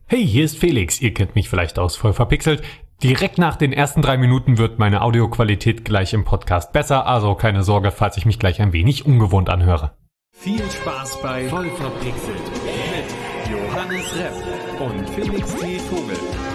Hey, hier ist Felix. Ihr kennt mich vielleicht aus Voll verpixelt. Direkt nach den ersten 3 Minuten wird meine Audioqualität gleich im Podcast besser, also keine Sorge, falls ich mich gleich ein wenig ungewohnt anhöre. Viel Spaß bei Voll verpixelt mit Johannes Repp und Felix T. Vogel.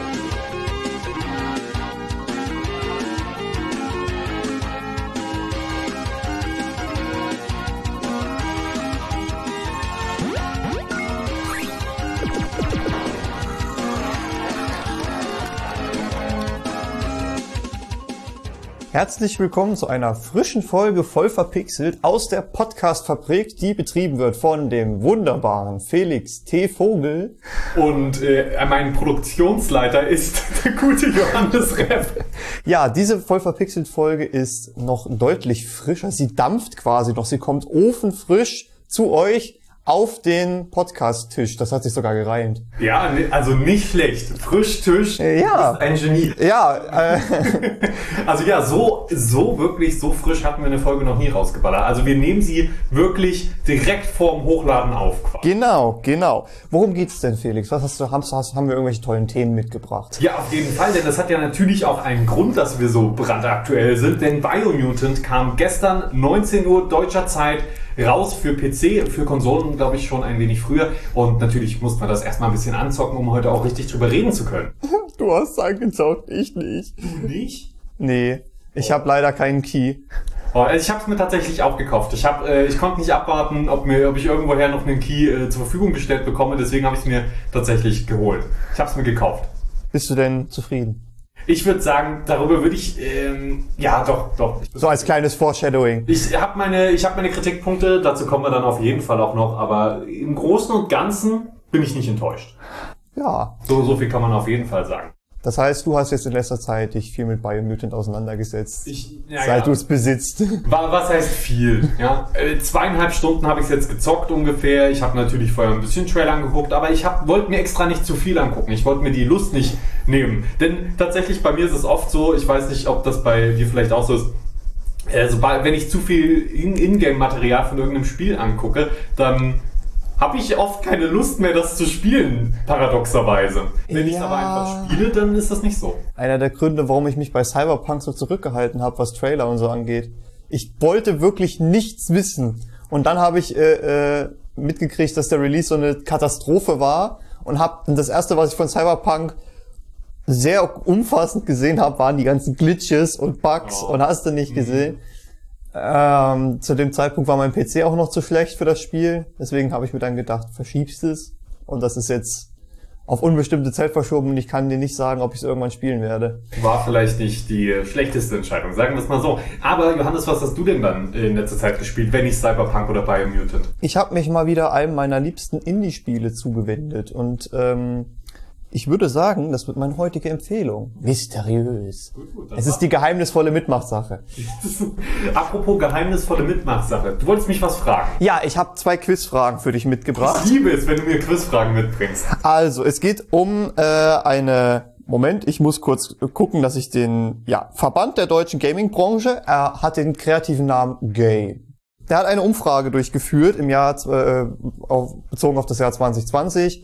Herzlich willkommen zu einer frischen Folge Voll verpixelt aus der Podcast-Fabrik, die betrieben wird von dem wunderbaren Felix T. Vogel. Und mein Produktionsleiter ist der gute Johannes Repp. Ja, diese Voll verpixelt Folge ist noch deutlich frischer. Sie dampft quasi noch. Sie kommt ofenfrisch zu euch auf den Podcast-Tisch. Das hat sich sogar gereimt. Ja, also nicht schlecht. Frischtisch. Ja. Ist ein Genie. Ja. Also ja, so frisch hatten wir eine Folge noch nie rausgeballert. Also wir nehmen sie wirklich direkt vorm Hochladen auf. Quasi. Genau. Worum geht's denn, Felix? Haben wir irgendwelche tollen Themen mitgebracht? Ja, auf jeden Fall, denn das hat ja natürlich auch einen Grund, dass wir so brandaktuell sind. Denn Biomutant kam gestern 19 Uhr deutscher Zeit raus für PC, für Konsolen, glaube ich, schon ein wenig früher. Und natürlich muss man das erstmal ein bisschen anzocken, um heute auch richtig drüber reden zu können. Du hast angezockt, ich nicht. Du nicht? Nee, ich habe leider keinen Key. Also ich habe es mir tatsächlich auch gekauft. Ich konnte nicht abwarten, ob ich irgendwoher noch einen Key zur Verfügung gestellt bekomme. Deswegen habe ich es mir tatsächlich geholt. Ich habe es mir gekauft. Bist du denn zufrieden? Ich würde sagen, darüber würde ich, ja, doch. So als kleines Foreshadowing. Ich habe meine Kritikpunkte, dazu kommen wir dann auf jeden Fall auch noch, aber im Großen und Ganzen bin ich nicht enttäuscht. Ja. So viel kann man auf jeden Fall sagen. Das heißt, du hast jetzt in letzter Zeit dich viel mit Biomutant auseinandergesetzt, Ja. seit du es besitzt. Was heißt viel? Ja, 2,5 Stunden habe ich es jetzt gezockt ungefähr. Ich habe natürlich vorher ein bisschen Trailer angeguckt, aber ich wollte mir extra nicht zu viel angucken. Ich wollte mir die Lust nicht nehmen. Denn tatsächlich bei mir ist es oft so, ich weiß nicht, ob das bei dir vielleicht auch so ist, wenn ich zu viel Ingame-Material von irgendeinem Spiel angucke, dann habe ich oft keine Lust mehr, das zu spielen, paradoxerweise. Wenn ich es aber einfach spiele, dann ist das nicht so. Einer der Gründe, warum ich mich bei Cyberpunk so zurückgehalten habe, was Trailer und so angeht. Ich wollte wirklich nichts wissen. Und dann habe ich mitgekriegt, dass der Release so eine Katastrophe war. Und das erste, was ich von Cyberpunk sehr umfassend gesehen habe, waren die ganzen Glitches und Bugs und hast du nicht gesehen. Zu dem Zeitpunkt war mein PC auch noch zu schlecht für das Spiel. Deswegen habe ich mir dann gedacht, verschiebst es. Und das ist jetzt auf unbestimmte Zeit verschoben und ich kann dir nicht sagen, ob ich es irgendwann spielen werde. War vielleicht nicht die schlechteste Entscheidung, sagen wir es mal so. Aber Johannes, was hast du denn dann in letzter Zeit gespielt, wenn nicht Cyberpunk oder Biomutant? Ich habe mich mal wieder einem meiner liebsten Indie-Spiele zugewendet und ich würde sagen, das wird meine heutige Empfehlung. Mysteriös. Gut, es ist die geheimnisvolle Mitmachsache. Apropos geheimnisvolle Mitmachsache. Du wolltest mich was fragen. Ja, ich habe 2 Quizfragen für dich mitgebracht. Ich liebe es, wenn du mir Quizfragen mitbringst. Also, es geht um Moment, ich muss kurz gucken, dass ich den Verband der deutschen Gaming-Branche, er hat den kreativen Namen Game. Der hat eine Umfrage durchgeführt im Jahr, bezogen auf das Jahr 2020,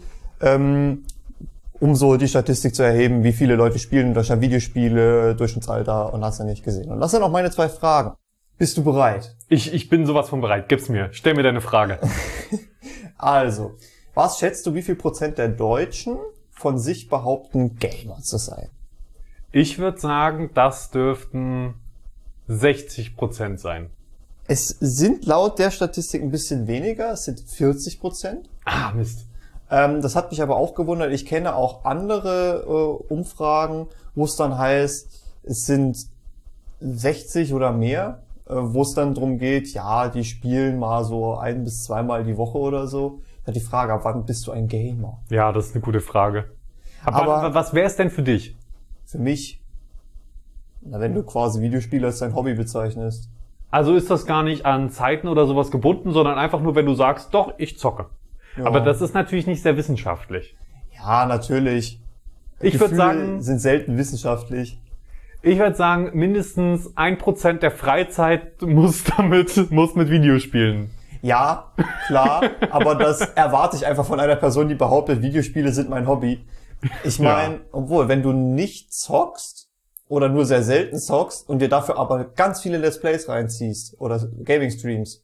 um so die Statistik zu erheben, wie viele Leute spielen in Deutschland Videospiele, Durchschnittsalter und hast du nicht gesehen. Und das sind auch meine 2 Fragen. Bist du bereit? Ich bin sowas von bereit. Gib's mir. Stell mir deine Frage. Also, was schätzt du, wie viel Prozent der Deutschen von sich behaupten, Gamer zu sein? Ich würde sagen, das dürften 60% sein. Es sind laut der Statistik ein bisschen weniger, es sind 40%. Ah, Mist. Das hat mich aber auch gewundert. Ich kenne auch andere Umfragen, wo es dann heißt, es sind 60 oder mehr, wo es dann drum geht, ja, die spielen mal so 1 bis 2 Mal die Woche oder so. Da die Frage, ab wann bist du ein Gamer? Ja, das ist eine gute Frage. Aber was wäre es denn für dich? Für mich, wenn du quasi Videospiele als dein Hobby bezeichnest. Also ist das gar nicht an Zeiten oder sowas gebunden, sondern einfach nur, wenn du sagst, doch, ich zocke. Ja. Aber das ist natürlich nicht sehr wissenschaftlich. Ja, natürlich. Ich würde sagen, sind selten wissenschaftlich. Ich würde sagen, mindestens 1% der Freizeit muss mit Videospielen Ja, klar, aber das erwarte ich einfach von einer Person, die behauptet, Videospiele sind mein Hobby. Ich meine, obwohl, wenn du nicht zockst oder nur sehr selten zockst und dir dafür aber ganz viele Let's Plays reinziehst oder Gaming-Streams.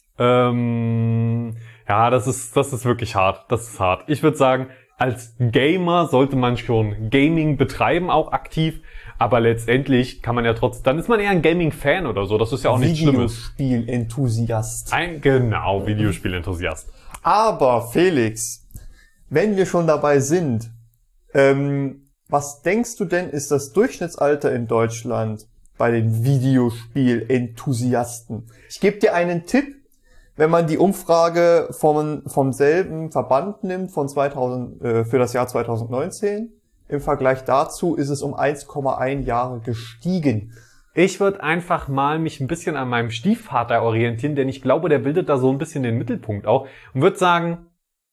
Ja, das ist wirklich hart. Das ist hart. Ich würde sagen, als Gamer sollte man schon Gaming betreiben, auch aktiv. Aber letztendlich kann man ja dann ist man eher ein Gaming-Fan oder so. Das ist ja auch nichts Schlimmes. Videospiel-Enthusiast. Genau, Videospiel-Enthusiast. Aber Felix, wenn wir schon dabei sind, was denkst du denn, ist das Durchschnittsalter in Deutschland bei den Videospiel-Enthusiasten? Ich gebe dir einen Tipp, wenn man die Umfrage vom selben Verband nimmt für das Jahr 2019. Im Vergleich dazu ist es um 1,1 Jahre gestiegen. Ich würde einfach mal mich ein bisschen an meinem Stiefvater orientieren, denn ich glaube, der bildet da so ein bisschen den Mittelpunkt auch und würde sagen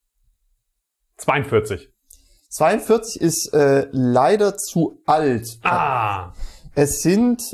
42. 42 ist leider zu alt. Es sind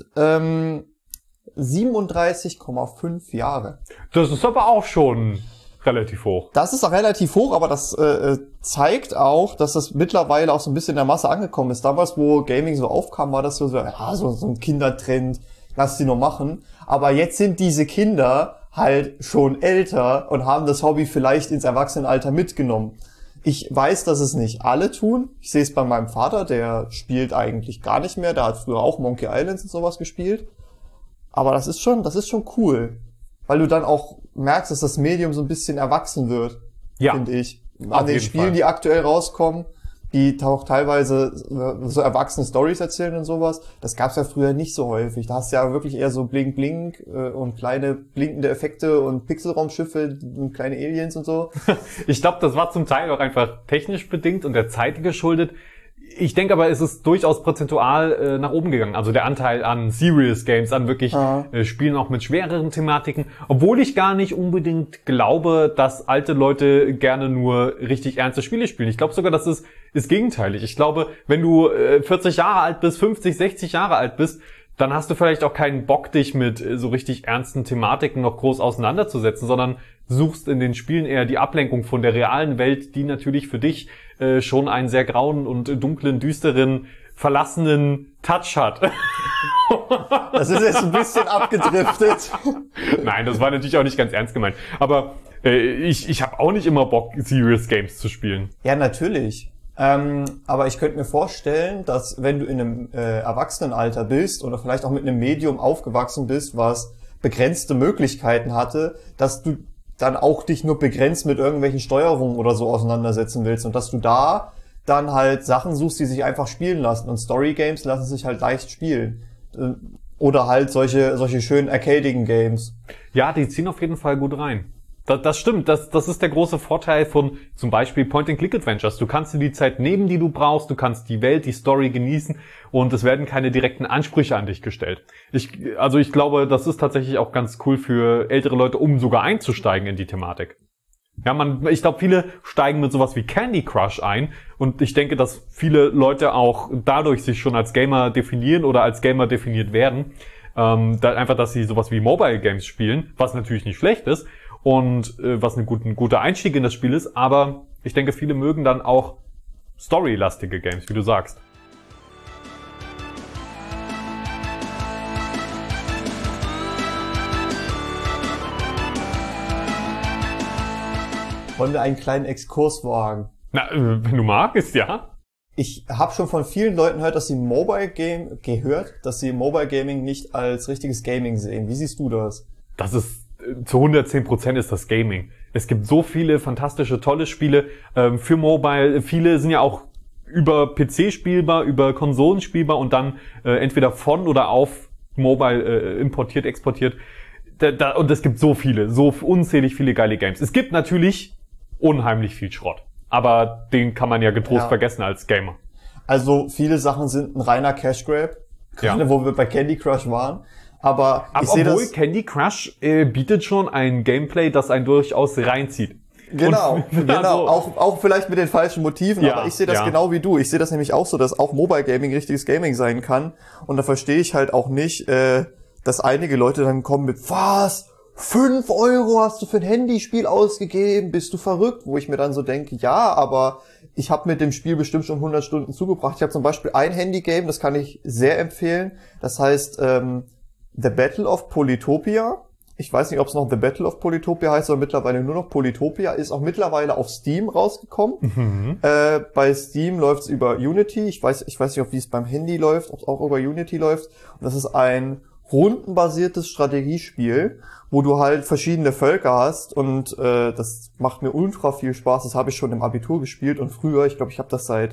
37,5 Jahre. Das ist aber auch schon relativ hoch. Das ist auch relativ hoch, aber das zeigt auch, dass das mittlerweile auch so ein bisschen in der Masse angekommen ist. Damals, wo Gaming so aufkam, war das so ein Kindertrend, lass die nur machen. Aber jetzt sind diese Kinder halt schon älter und haben das Hobby vielleicht ins Erwachsenenalter mitgenommen. Ich weiß, dass es nicht alle tun. Ich sehe es bei meinem Vater, der spielt eigentlich gar nicht mehr. Der hat früher auch Monkey Islands und sowas gespielt. Aber das ist schon cool. Weil du dann auch merkst, dass das Medium so ein bisschen erwachsen wird, finde ich. An den Spielen, die aktuell rauskommen, die auch teilweise so erwachsene Storys erzählen und sowas. Das gab's ja früher nicht so häufig. Da hast du ja wirklich eher so Blink-Blink und kleine blinkende Effekte und Pixelraumschiffe und kleine Aliens und so. Ich glaube, das war zum Teil auch einfach technisch bedingt und der Zeit geschuldet. Ich denke aber, es ist durchaus prozentual nach oben gegangen. Also der Anteil an Serious Games, an wirklich Spielen auch mit schwereren Thematiken. Obwohl ich gar nicht unbedingt glaube, dass alte Leute gerne nur richtig ernste Spiele spielen. Ich glaube sogar, das ist gegenteilig. Ich glaube, wenn du 40 Jahre alt bist, 50, 60 Jahre alt bist, dann hast du vielleicht auch keinen Bock, dich mit so richtig ernsten Thematiken noch groß auseinanderzusetzen, sondern suchst in den Spielen eher die Ablenkung von der realen Welt, die natürlich für dich schon einen sehr grauen und dunklen, düsteren, verlassenen Touch hat. Das ist jetzt ein bisschen abgedriftet. Nein, das war natürlich auch nicht ganz ernst gemeint. Aber ich habe auch nicht immer Bock, Serious Games zu spielen. Ja, natürlich. Aber ich könnte mir vorstellen, dass wenn du in einem Erwachsenenalter bist oder vielleicht auch mit einem Medium aufgewachsen bist, was begrenzte Möglichkeiten hatte, dass du dann auch dich nur begrenzt mit irgendwelchen Steuerungen oder so auseinandersetzen willst und dass du da dann halt Sachen suchst, die sich einfach spielen lassen. Und Story-Games lassen sich halt leicht spielen. Oder halt solche schönen arcadigen Games. Ja, die ziehen auf jeden Fall gut rein. Das stimmt, das ist der große Vorteil von zum Beispiel Point-and-Click-Adventures. Du kannst dir die Zeit nehmen, die du brauchst, du kannst die Welt, die Story genießen und es werden keine direkten Ansprüche an dich gestellt. Ich glaube, das ist tatsächlich auch ganz cool für ältere Leute, um sogar einzusteigen in die Thematik. Ja, ich glaube, viele steigen mit sowas wie Candy Crush ein und ich denke, dass viele Leute auch dadurch sich schon als Gamer definieren oder als Gamer definiert werden. Einfach, dass sie sowas wie Mobile Games spielen, was natürlich nicht schlecht ist. Und was ein guter Einstieg in das Spiel ist, aber ich denke, viele mögen dann auch storylastige Games, wie du sagst. Wollen wir einen kleinen Exkurs wagen? Na, wenn du magst, ja. Ich habe schon von vielen Leuten gehört, dass sie Mobile Gaming nicht als richtiges Gaming sehen. Wie siehst du das? Das ist zu 110% ist das Gaming. Es gibt so viele fantastische, tolle Spiele für Mobile. Viele sind ja auch über PC spielbar, über Konsolen spielbar und dann entweder von oder auf Mobile importiert, exportiert. Und es gibt so unzählig viele geile Games. Es gibt natürlich unheimlich viel Schrott. Aber den kann man ja getrost vergessen als Gamer. Also viele Sachen sind ein reiner Cash Grab. Gerade wo wir bei Candy Crush waren. Aber ich sehe das. Candy Crush bietet schon ein Gameplay, das einen durchaus reinzieht. Genau, genau. Auch vielleicht mit den falschen Motiven, aber ich sehe das genau wie du. Ich sehe das nämlich auch so, dass auch Mobile Gaming richtiges Gaming sein kann. Und da verstehe ich halt auch nicht, dass einige Leute dann kommen mit, was? 5 Euro hast du für ein Handyspiel ausgegeben, bist du verrückt? Wo ich mir dann so denke, ja, aber ich habe mit dem Spiel bestimmt schon 100 Stunden zugebracht. Ich habe zum Beispiel ein Handygame, das kann ich sehr empfehlen. Das heißt The Battle of Polytopia. Ich weiß nicht, ob es noch The Battle of Polytopia heißt oder mittlerweile nur noch Polytopia. Ist auch mittlerweile auf Steam rausgekommen. Bei Steam läuft's über Unity. Ich weiß nicht, wie es beim Handy läuft, ob es auch über Unity läuft. Und das ist ein rundenbasiertes Strategiespiel, wo du halt verschiedene Völker hast und das macht mir ultra viel Spaß. Das habe ich schon im Abitur gespielt und früher, ich glaube, ich habe das seit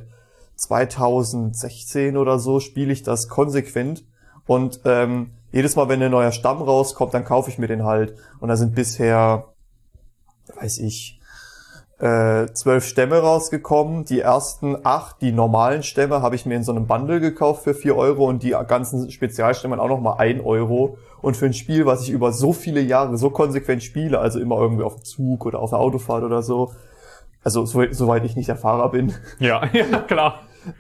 2016 oder so, spiele ich das konsequent und jedes Mal, wenn ein neuer Stamm rauskommt, dann kaufe ich mir den halt und da sind bisher, weiß ich, 12 Stämme rausgekommen. Die ersten 8, die normalen Stämme, habe ich mir in so einem Bundle gekauft für 4 Euro und die ganzen Spezialstämme auch nochmal 1 Euro. Und für ein Spiel, was ich über so viele Jahre so konsequent spiele, also immer irgendwie auf dem Zug oder auf der Autofahrt oder so, also soweit ich nicht der Fahrer bin. Ja, klar.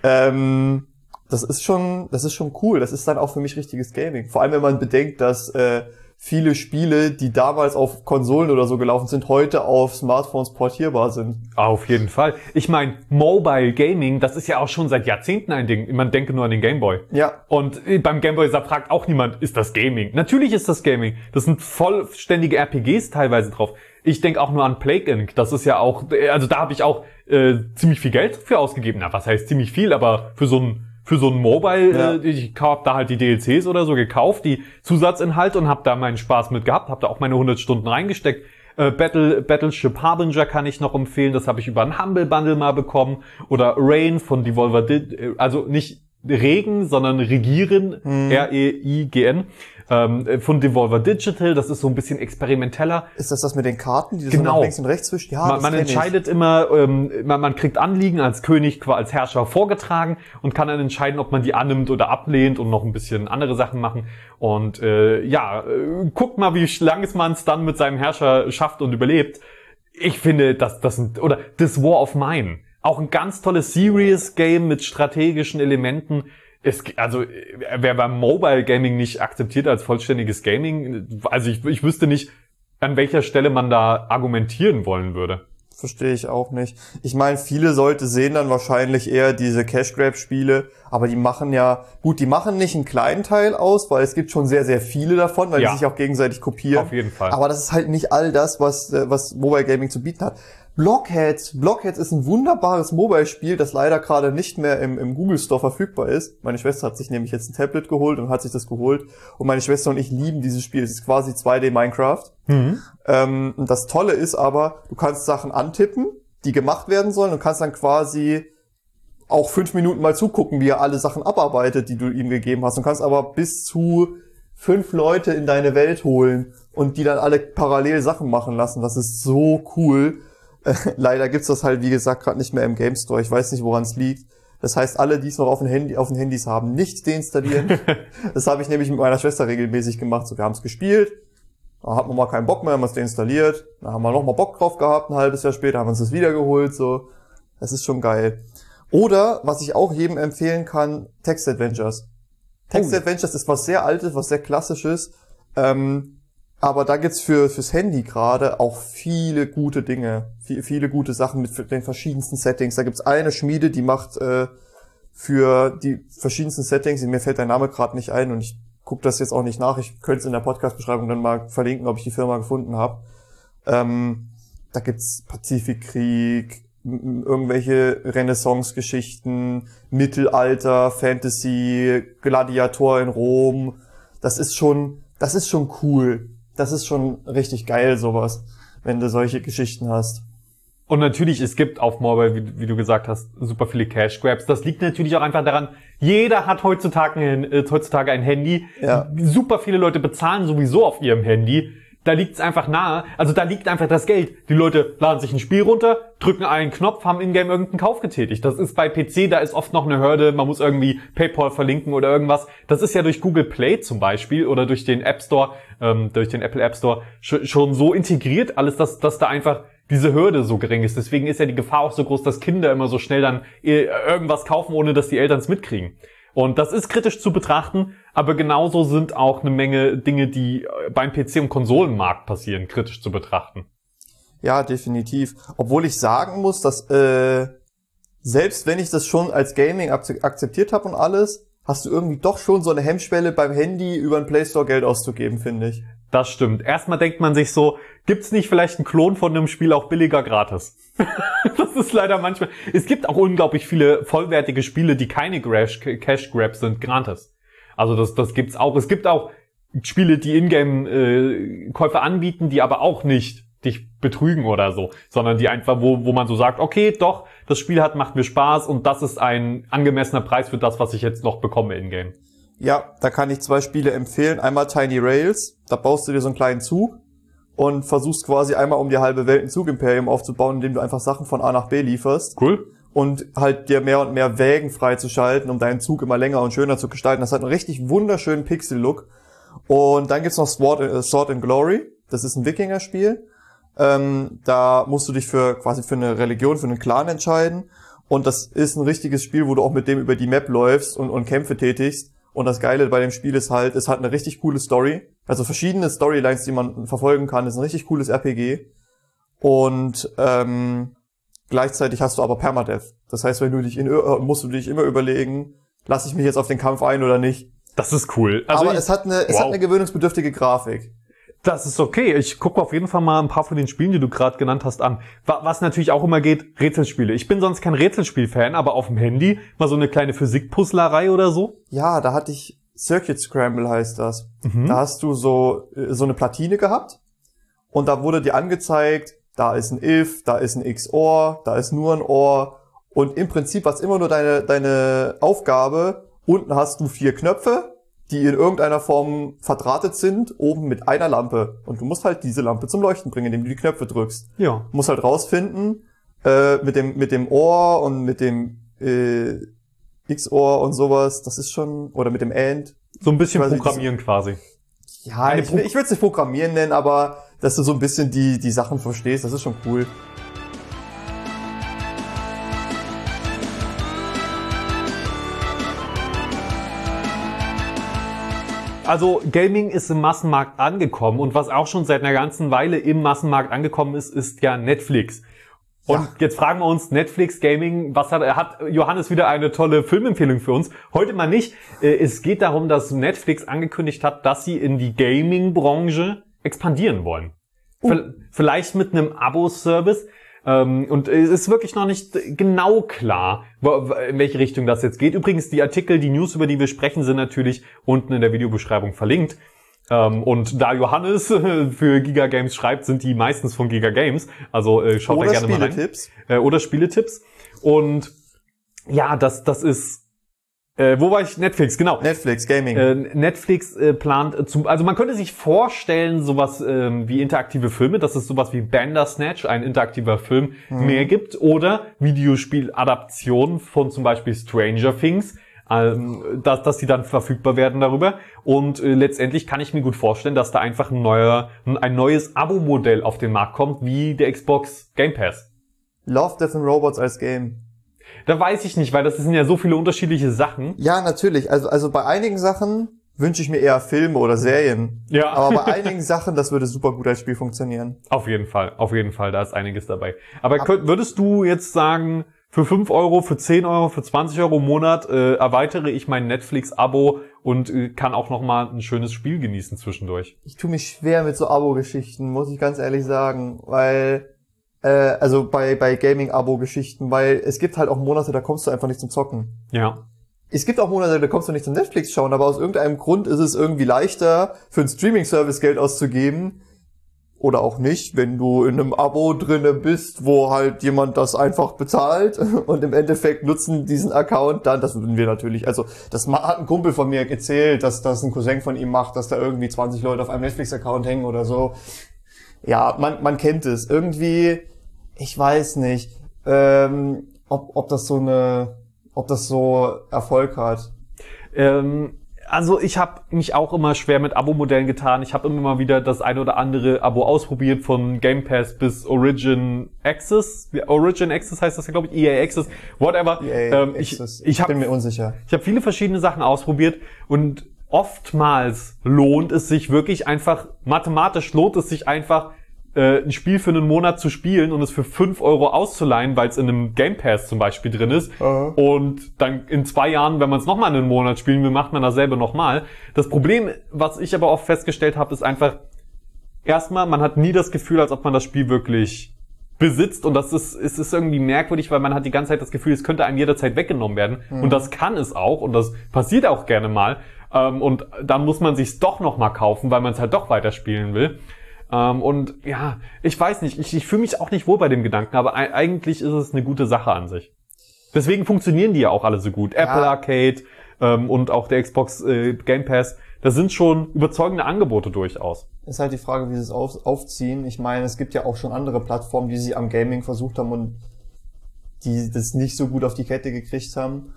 Das ist schon cool. Das ist dann auch für mich richtiges Gaming. Vor allem, wenn man bedenkt, dass viele Spiele, die damals auf Konsolen oder so gelaufen sind, heute auf Smartphones portierbar sind. Auf jeden Fall. Ich meine, Mobile Gaming, das ist ja auch schon seit Jahrzehnten ein Ding. Man denke nur an den Gameboy. Ja. Und beim Gameboy fragt auch niemand, ist das Gaming? Natürlich ist das Gaming. Das sind vollständige RPGs teilweise drauf. Ich denke auch nur an Plague Inc. Das ist ja auch, also da habe ich auch ziemlich viel Geld für ausgegeben. Na, was heißt ziemlich viel, aber für so ein Mobile, ich habe da halt die DLCs oder so gekauft, die Zusatzinhalte und habe da meinen Spaß mit gehabt, habe da auch meine 100 Stunden reingesteckt. Battleship Harbinger kann ich noch empfehlen, das habe ich über ein Humble Bundle mal bekommen. Oder Rain von Devolver, also nicht Regen, sondern Regieren, R-E-I-G-N. Von Devolver Digital, das ist so ein bisschen experimenteller. Ist das mit den Karten, die du genau. so nach links und rechts zwischen? Ja, man entscheidet immer, man kriegt Anliegen als König, als Herrscher vorgetragen und kann dann entscheiden, ob man die annimmt oder ablehnt und noch ein bisschen andere Sachen machen. Und guckt mal, wie lange man es dann mit seinem Herrscher schafft und überlebt. Ich finde, oder This War of Mine, auch ein ganz tolles Serious Game mit strategischen Elementen. Wer beim Mobile Gaming nicht akzeptiert als vollständiges Gaming, also ich wüsste nicht, an welcher Stelle man da argumentieren wollen würde. Verstehe ich auch nicht. Ich meine, viele Leute sehen dann wahrscheinlich eher diese Cash-Grab-Spiele, aber die machen nicht einen kleinen Teil aus, weil es gibt schon sehr, sehr viele davon, weil die sich auch gegenseitig kopieren. Auf jeden Fall. Aber das ist halt nicht all das, was Mobile Gaming zu bieten hat. Blockheads ist ein wunderbares Mobile-Spiel, das leider gerade nicht mehr im Google Store verfügbar ist. Meine Schwester hat sich nämlich jetzt ein Tablet geholt und hat sich das geholt. Und meine Schwester und ich lieben dieses Spiel. Es ist quasi 2D Minecraft. Und das Tolle ist aber, du kannst Sachen antippen, die gemacht werden sollen und kannst dann quasi auch 5 Minuten mal zugucken, wie er alle Sachen abarbeitet, die du ihm gegeben hast. Du kannst aber bis zu 5 Leute in deine Welt holen und die dann alle parallel Sachen machen lassen. Das ist so cool. Leider gibt's das halt, wie gesagt, gerade nicht mehr im Game Store. Ich weiß nicht, woran es liegt. Das heißt, alle, die es noch auf den Handys haben, nicht deinstallieren. Das habe ich nämlich mit meiner Schwester regelmäßig gemacht. So, wir haben es gespielt, da hatten wir mal keinen Bock mehr, haben es deinstalliert. Dann haben wir noch mal Bock drauf gehabt, ein halbes Jahr später haben wir uns das wieder geholt. So, das ist schon geil. Oder, was ich auch jedem empfehlen kann, Text Adventures. Text Adventures ist was sehr Altes, was sehr Klassisches. Aber da gibt's fürs Handy gerade auch viele gute Dinge, viele gute Sachen mit den verschiedensten Settings. Da gibt's eine Schmiede, die macht für die verschiedensten Settings, mir fällt der Name gerade nicht ein und ich gucke das jetzt auch nicht nach. Ich könnte es in der Podcast-Beschreibung dann mal verlinken, ob ich die Firma gefunden habe. Da gibt's Pazifikkrieg, irgendwelche Renaissance-Geschichten, Mittelalter, Fantasy, Gladiator in Rom. Das ist schon cool. Das ist schon richtig geil, sowas, wenn du solche Geschichten hast. Und natürlich, es gibt auf Mobile, wie du gesagt hast, super viele Cash Grabs. Das liegt natürlich auch einfach daran, jeder hat heutzutage ein Handy. Ja. Super viele Leute bezahlen sowieso auf ihrem Handy. Da liegt es einfach nahe. Also da liegt einfach das Geld. Die Leute laden sich ein Spiel runter, drücken einen Knopf, haben in-game irgendeinen Kauf getätigt. Das ist bei PC, da ist oft noch eine Hürde. Man muss irgendwie PayPal verlinken oder irgendwas. Das ist ja durch Google Play zum Beispiel oder durch den App Store, durch den Apple App Store schon so integriert alles, dass da einfach diese Hürde so gering ist. Deswegen ist ja die Gefahr auch so groß, dass Kinder immer so schnell dann irgendwas kaufen, ohne dass die Eltern es mitkriegen. Und das ist kritisch zu betrachten, aber genauso sind auch eine Menge Dinge, die beim PC- und Konsolenmarkt passieren, kritisch zu betrachten. Ja, definitiv. Obwohl ich sagen muss, dass selbst wenn ich das schon als Gaming akzeptiert habe und alles, hast du irgendwie doch schon so eine Hemmschwelle beim Handy über den Play Store Geld auszugeben, finde ich. Das stimmt. Erstmal denkt man sich so, gibt's nicht vielleicht einen Klon von einem Spiel auch billiger gratis? Das ist leider manchmal... Es gibt auch unglaublich viele vollwertige Spiele, die keine Cash Grabs sind, gratis. Also das gibt's auch. Es gibt auch Spiele, die Ingame-Käufe anbieten, die aber auch nicht dich betrügen oder so, sondern die einfach, wo man so sagt, okay, doch, das Spiel macht mir Spaß und das ist ein angemessener Preis für das, was ich jetzt noch bekomme in-game. Ja, da kann ich 2 Spiele empfehlen. Einmal Tiny Rails, da baust du dir so einen kleinen Zug und versuchst quasi einmal um die halbe Welt ein Zugimperium aufzubauen, indem du einfach Sachen von A nach B lieferst. Cool. Und halt dir mehr und mehr Wägen freizuschalten, um deinen Zug immer länger und schöner zu gestalten. Das hat einen richtig wunderschönen Pixel-Look. Und dann gibt's noch Sword and Glory. Das ist ein Wikinger-Spiel. Da musst du dich für eine Religion, für einen Clan entscheiden. Und das ist ein richtiges Spiel, wo du auch mit dem über die Map läufst und Kämpfe tätigst. Und das Geile bei dem Spiel ist halt, es hat eine richtig coole Story. Also verschiedene Storylines, die man verfolgen kann. Es ist ein richtig cooles RPG. Und gleichzeitig hast du aber Permadeath. Das heißt, wenn du dich musst du dich immer überlegen, lasse ich mich jetzt auf den Kampf ein oder nicht. Das ist cool. Also aber es hat eine gewöhnungsbedürftige Grafik. Das ist okay. Ich gucke auf jeden Fall mal ein paar von den Spielen, die du gerade genannt hast, an. Was natürlich auch immer geht, Rätselspiele. Ich bin sonst kein Rätselspiel-Fan, aber auf dem Handy mal so eine kleine Physikpuzzlerei oder so. Ja, da hatte ich Circuit Scramble heißt das. Da hast du so eine Platine gehabt und da wurde dir angezeigt, da ist ein If, da ist ein XOR, da ist nur ein OR und im Prinzip war es immer nur deine Aufgabe. Unten hast du 4 Knöpfe, die in irgendeiner Form verdrahtet sind, oben mit einer Lampe. Und du musst halt diese Lampe zum Leuchten bringen, indem du die Knöpfe drückst. Ja. Du musst halt rausfinden, mit dem OR und mit dem XOR und sowas, das ist schon, oder mit dem AND. So ein bisschen programmieren quasi. Ja, ich würde es nicht programmieren nennen, aber dass du so ein bisschen die Sachen verstehst, das ist schon cool. Also Gaming ist im Massenmarkt angekommen und was auch schon seit einer ganzen Weile im Massenmarkt angekommen ist, ist ja Netflix. Und jetzt fragen wir uns, Netflix Gaming, hat Johannes wieder eine tolle Filmempfehlung für uns? Heute mal nicht. Es geht darum, dass Netflix angekündigt hat, dass sie in die Gaming-Branche expandieren wollen. Vielleicht mit einem Abo-Service. Und es ist wirklich noch nicht genau klar, in welche Richtung das jetzt geht. Übrigens, die Artikel, die News, über die wir sprechen, sind natürlich unten in der Videobeschreibung verlinkt. Und da Johannes für Giga Games schreibt, sind die meistens von Giga Games. Also schaut da gerne mal rein. Spieletipps. Oder Spieletipps. Und ja, das ist... wo war ich? Netflix, genau. Netflix, Gaming. Netflix plant, also man könnte sich vorstellen, sowas wie interaktive Filme, dass es sowas wie Bandersnatch, ein interaktiver Film, mehr gibt. Oder Videospieladaptionen von zum Beispiel Stranger Things, dass die dann verfügbar werden darüber. Und letztendlich kann ich mir gut vorstellen, dass da einfach ein neues Abo-Modell auf den Markt kommt, wie der Xbox Game Pass. Love, Death and Robots als Game. Da weiß ich nicht, weil das sind ja so viele unterschiedliche Sachen. Ja, natürlich. Also bei einigen Sachen wünsche ich mir eher Filme oder Serien. Ja. Aber bei einigen Sachen, das würde super gut als Spiel funktionieren. Auf jeden Fall, da ist einiges dabei. Aber würdest du jetzt sagen, für 5 Euro, für 10 Euro, für 20 Euro im Monat erweitere ich mein Netflix-Abo und kann auch nochmal ein schönes Spiel genießen zwischendurch? Ich tue mich schwer mit so Abo-Geschichten, muss ich ganz ehrlich sagen, weil also bei Gaming-Abo-Geschichten, weil es gibt halt auch Monate, da kommst du einfach nicht zum Zocken. Ja. Es gibt auch Monate, da kommst du nicht zum Netflix schauen, aber aus irgendeinem Grund ist es irgendwie leichter, für einen Streaming-Service Geld auszugeben. Oder auch nicht, wenn du in einem Abo drinne bist, wo halt jemand das einfach bezahlt und im Endeffekt nutzen diesen Account dann, das würden wir natürlich, also das hat ein Kumpel von mir erzählt, dass das ein Cousin von ihm macht, dass da irgendwie 20 Leute auf einem Netflix-Account hängen oder so. Ja, man kennt es. Irgendwie, ich weiß nicht, ob das so Erfolg hat. Also ich habe mich auch immer schwer mit Abo-Modellen getan. Ich habe immer mal wieder das eine oder andere Abo ausprobiert, von Game Pass bis Origin Access. Origin Access heißt das ja, glaube ich, EA Access, whatever. Ich bin mir unsicher. Ich habe viele verschiedene Sachen ausprobiert und oftmals lohnt es sich wirklich einfach, mathematisch lohnt es sich einfach, ein Spiel für einen Monat zu spielen und es für 5 Euro auszuleihen, weil es in einem Game Pass zum Beispiel drin ist. Und dann in 2 Jahren, wenn man es nochmal einen Monat spielen will, macht man dasselbe nochmal. Das Problem, was ich aber oft festgestellt habe, ist einfach, erstmal, man hat nie das Gefühl, als ob man das Spiel wirklich besitzt. Und es ist irgendwie merkwürdig, weil man hat die ganze Zeit das Gefühl, es könnte einem jederzeit weggenommen werden. Und das kann es auch. Und das passiert auch gerne mal. Und dann muss man sich's doch nochmal kaufen, weil man es halt doch weiterspielen will. Und ja, ich weiß nicht, ich fühle mich auch nicht wohl bei dem Gedanken, aber eigentlich ist es eine gute Sache an sich. Deswegen funktionieren die ja auch alle so gut. Apple Arcade und auch der Xbox Game Pass, das sind schon überzeugende Angebote durchaus. Ist halt die Frage, wie sie es aufziehen. Ich meine, es gibt ja auch schon andere Plattformen, die sie am Gaming versucht haben und die das nicht so gut auf die Kette gekriegt haben.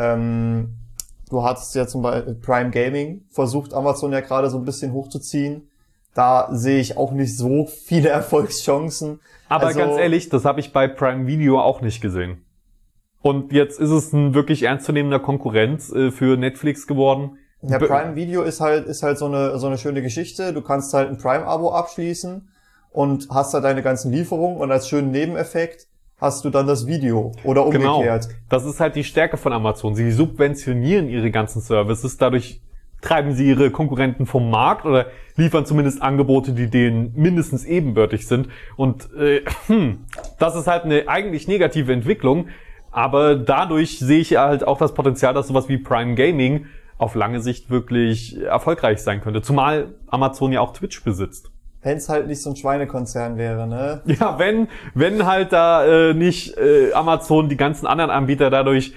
Du hattest ja zum Beispiel Prime Gaming, versucht Amazon ja gerade so ein bisschen hochzuziehen. Da sehe ich auch nicht so viele Erfolgschancen. Aber ganz ehrlich, das habe ich bei Prime Video auch nicht gesehen. Und jetzt ist es ein wirklich ernstzunehmender Konkurrenz für Netflix geworden. Ja, Prime Video ist halt so eine schöne Geschichte. Du kannst halt ein Prime-Abo abschließen und hast da deine ganzen Lieferungen und als schönen Nebeneffekt hast du dann das Video oder umgekehrt. Genau. Das ist halt die Stärke von Amazon. Sie subventionieren ihre ganzen Services, dadurch treiben sie ihre Konkurrenten vom Markt oder liefern zumindest Angebote, die denen mindestens ebenbürtig sind. Und das ist halt eine eigentlich negative Entwicklung. Aber dadurch sehe ich halt auch das Potenzial, dass sowas wie Prime Gaming auf lange Sicht wirklich erfolgreich sein könnte. Zumal Amazon ja auch Twitch besitzt. Wenn es halt nicht so ein Schweinekonzern wäre, ne? Ja, wenn halt da nicht Amazon die ganzen anderen Anbieter dadurch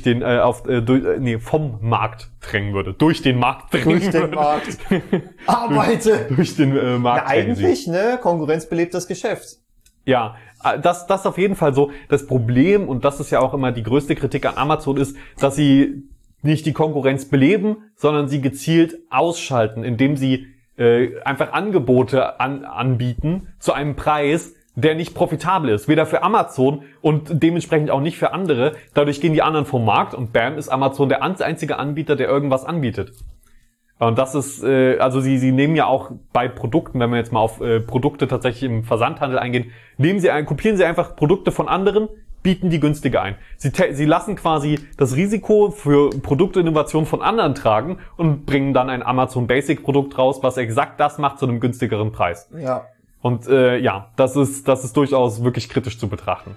vom Markt drängen würde. Durch den Markt drängen würde. Durch den Markt. Arbeite! Durch den Markt. Ja, eigentlich, ne? Konkurrenz belebt das Geschäft. Ja, das auf jeden Fall so. Das Problem, und das ist ja auch immer die größte Kritik an Amazon, ist, dass sie nicht die Konkurrenz beleben, sondern sie gezielt ausschalten, indem sie einfach Angebote anbieten zu einem Preis, der nicht profitabel ist. Weder für Amazon und dementsprechend auch nicht für andere. Dadurch gehen die anderen vom Markt und bam, ist Amazon der einzige Anbieter, der irgendwas anbietet. Und das ist, also sie nehmen ja auch bei Produkten, wenn wir jetzt mal auf Produkte tatsächlich im Versandhandel eingehen, kopieren sie einfach Produkte von anderen, bieten die günstiger ein. Sie lassen quasi das Risiko für Produktinnovation von anderen tragen und bringen dann ein Amazon Basic Produkt raus, was exakt das macht zu einem günstigeren Preis. Ja. Und ja, das ist durchaus wirklich kritisch zu betrachten.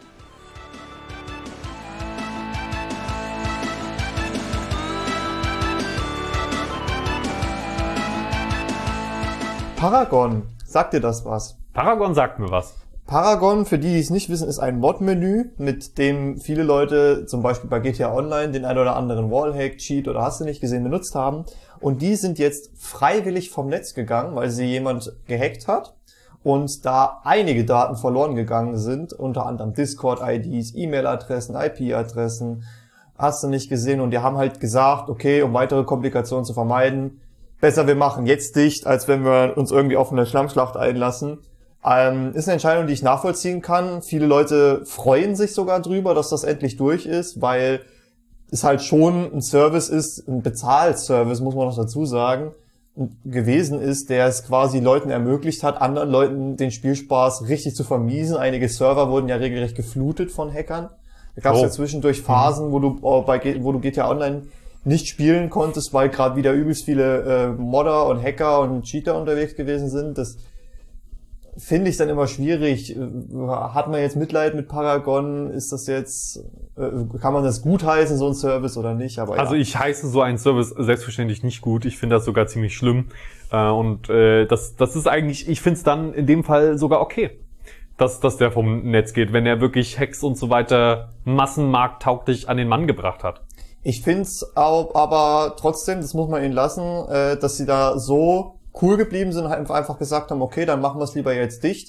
Paragon, sagt dir das was? Paragon sagt mir was. Paragon, für die es nicht wissen, ist ein Mod-Menü, mit dem viele Leute, zum Beispiel bei GTA Online, den ein oder anderen Wallhack, Cheat oder hast du nicht gesehen, benutzt haben. Und die sind jetzt freiwillig vom Netz gegangen, weil sie jemand gehackt hat und da einige Daten verloren gegangen sind, unter anderem Discord-IDs, E-Mail-Adressen, IP-Adressen, hast du nicht gesehen. Und die haben halt gesagt, okay, um weitere Komplikationen zu vermeiden, besser wir machen jetzt dicht, als wenn wir uns irgendwie auf eine Schlammschlacht einlassen. Ist eine Entscheidung, die ich nachvollziehen kann. Viele Leute freuen sich sogar drüber, dass das endlich durch ist, weil es halt schon ein Service ist, ein Bezahlservice, muss man noch dazu sagen, gewesen ist, der es quasi Leuten ermöglicht hat, anderen Leuten den Spielspaß richtig zu vermiesen. Einige Server wurden ja regelrecht geflutet von Hackern. Da gab es ja zwischendurch Phasen, wo du GTA Online nicht spielen konntest, weil gerade wieder übelst viele Modder und Hacker und Cheater unterwegs gewesen sind. Das finde ich dann immer schwierig. Hat man jetzt Mitleid mit Paragon? Ist das jetzt, kann man das gutheißen, so ein Service oder nicht? Aber also ich heiße so einen Service selbstverständlich nicht gut. Ich finde das sogar ziemlich schlimm. Das ist eigentlich, ich finde es dann in dem Fall sogar okay, dass der vom Netz geht, wenn er wirklich Hacks und so weiter massenmarkttauglich an den Mann gebracht hat. Ich finde es aber trotzdem, das muss man ihnen lassen, dass sie da so cool geblieben sind und einfach gesagt haben, okay, dann machen wir es lieber jetzt dicht.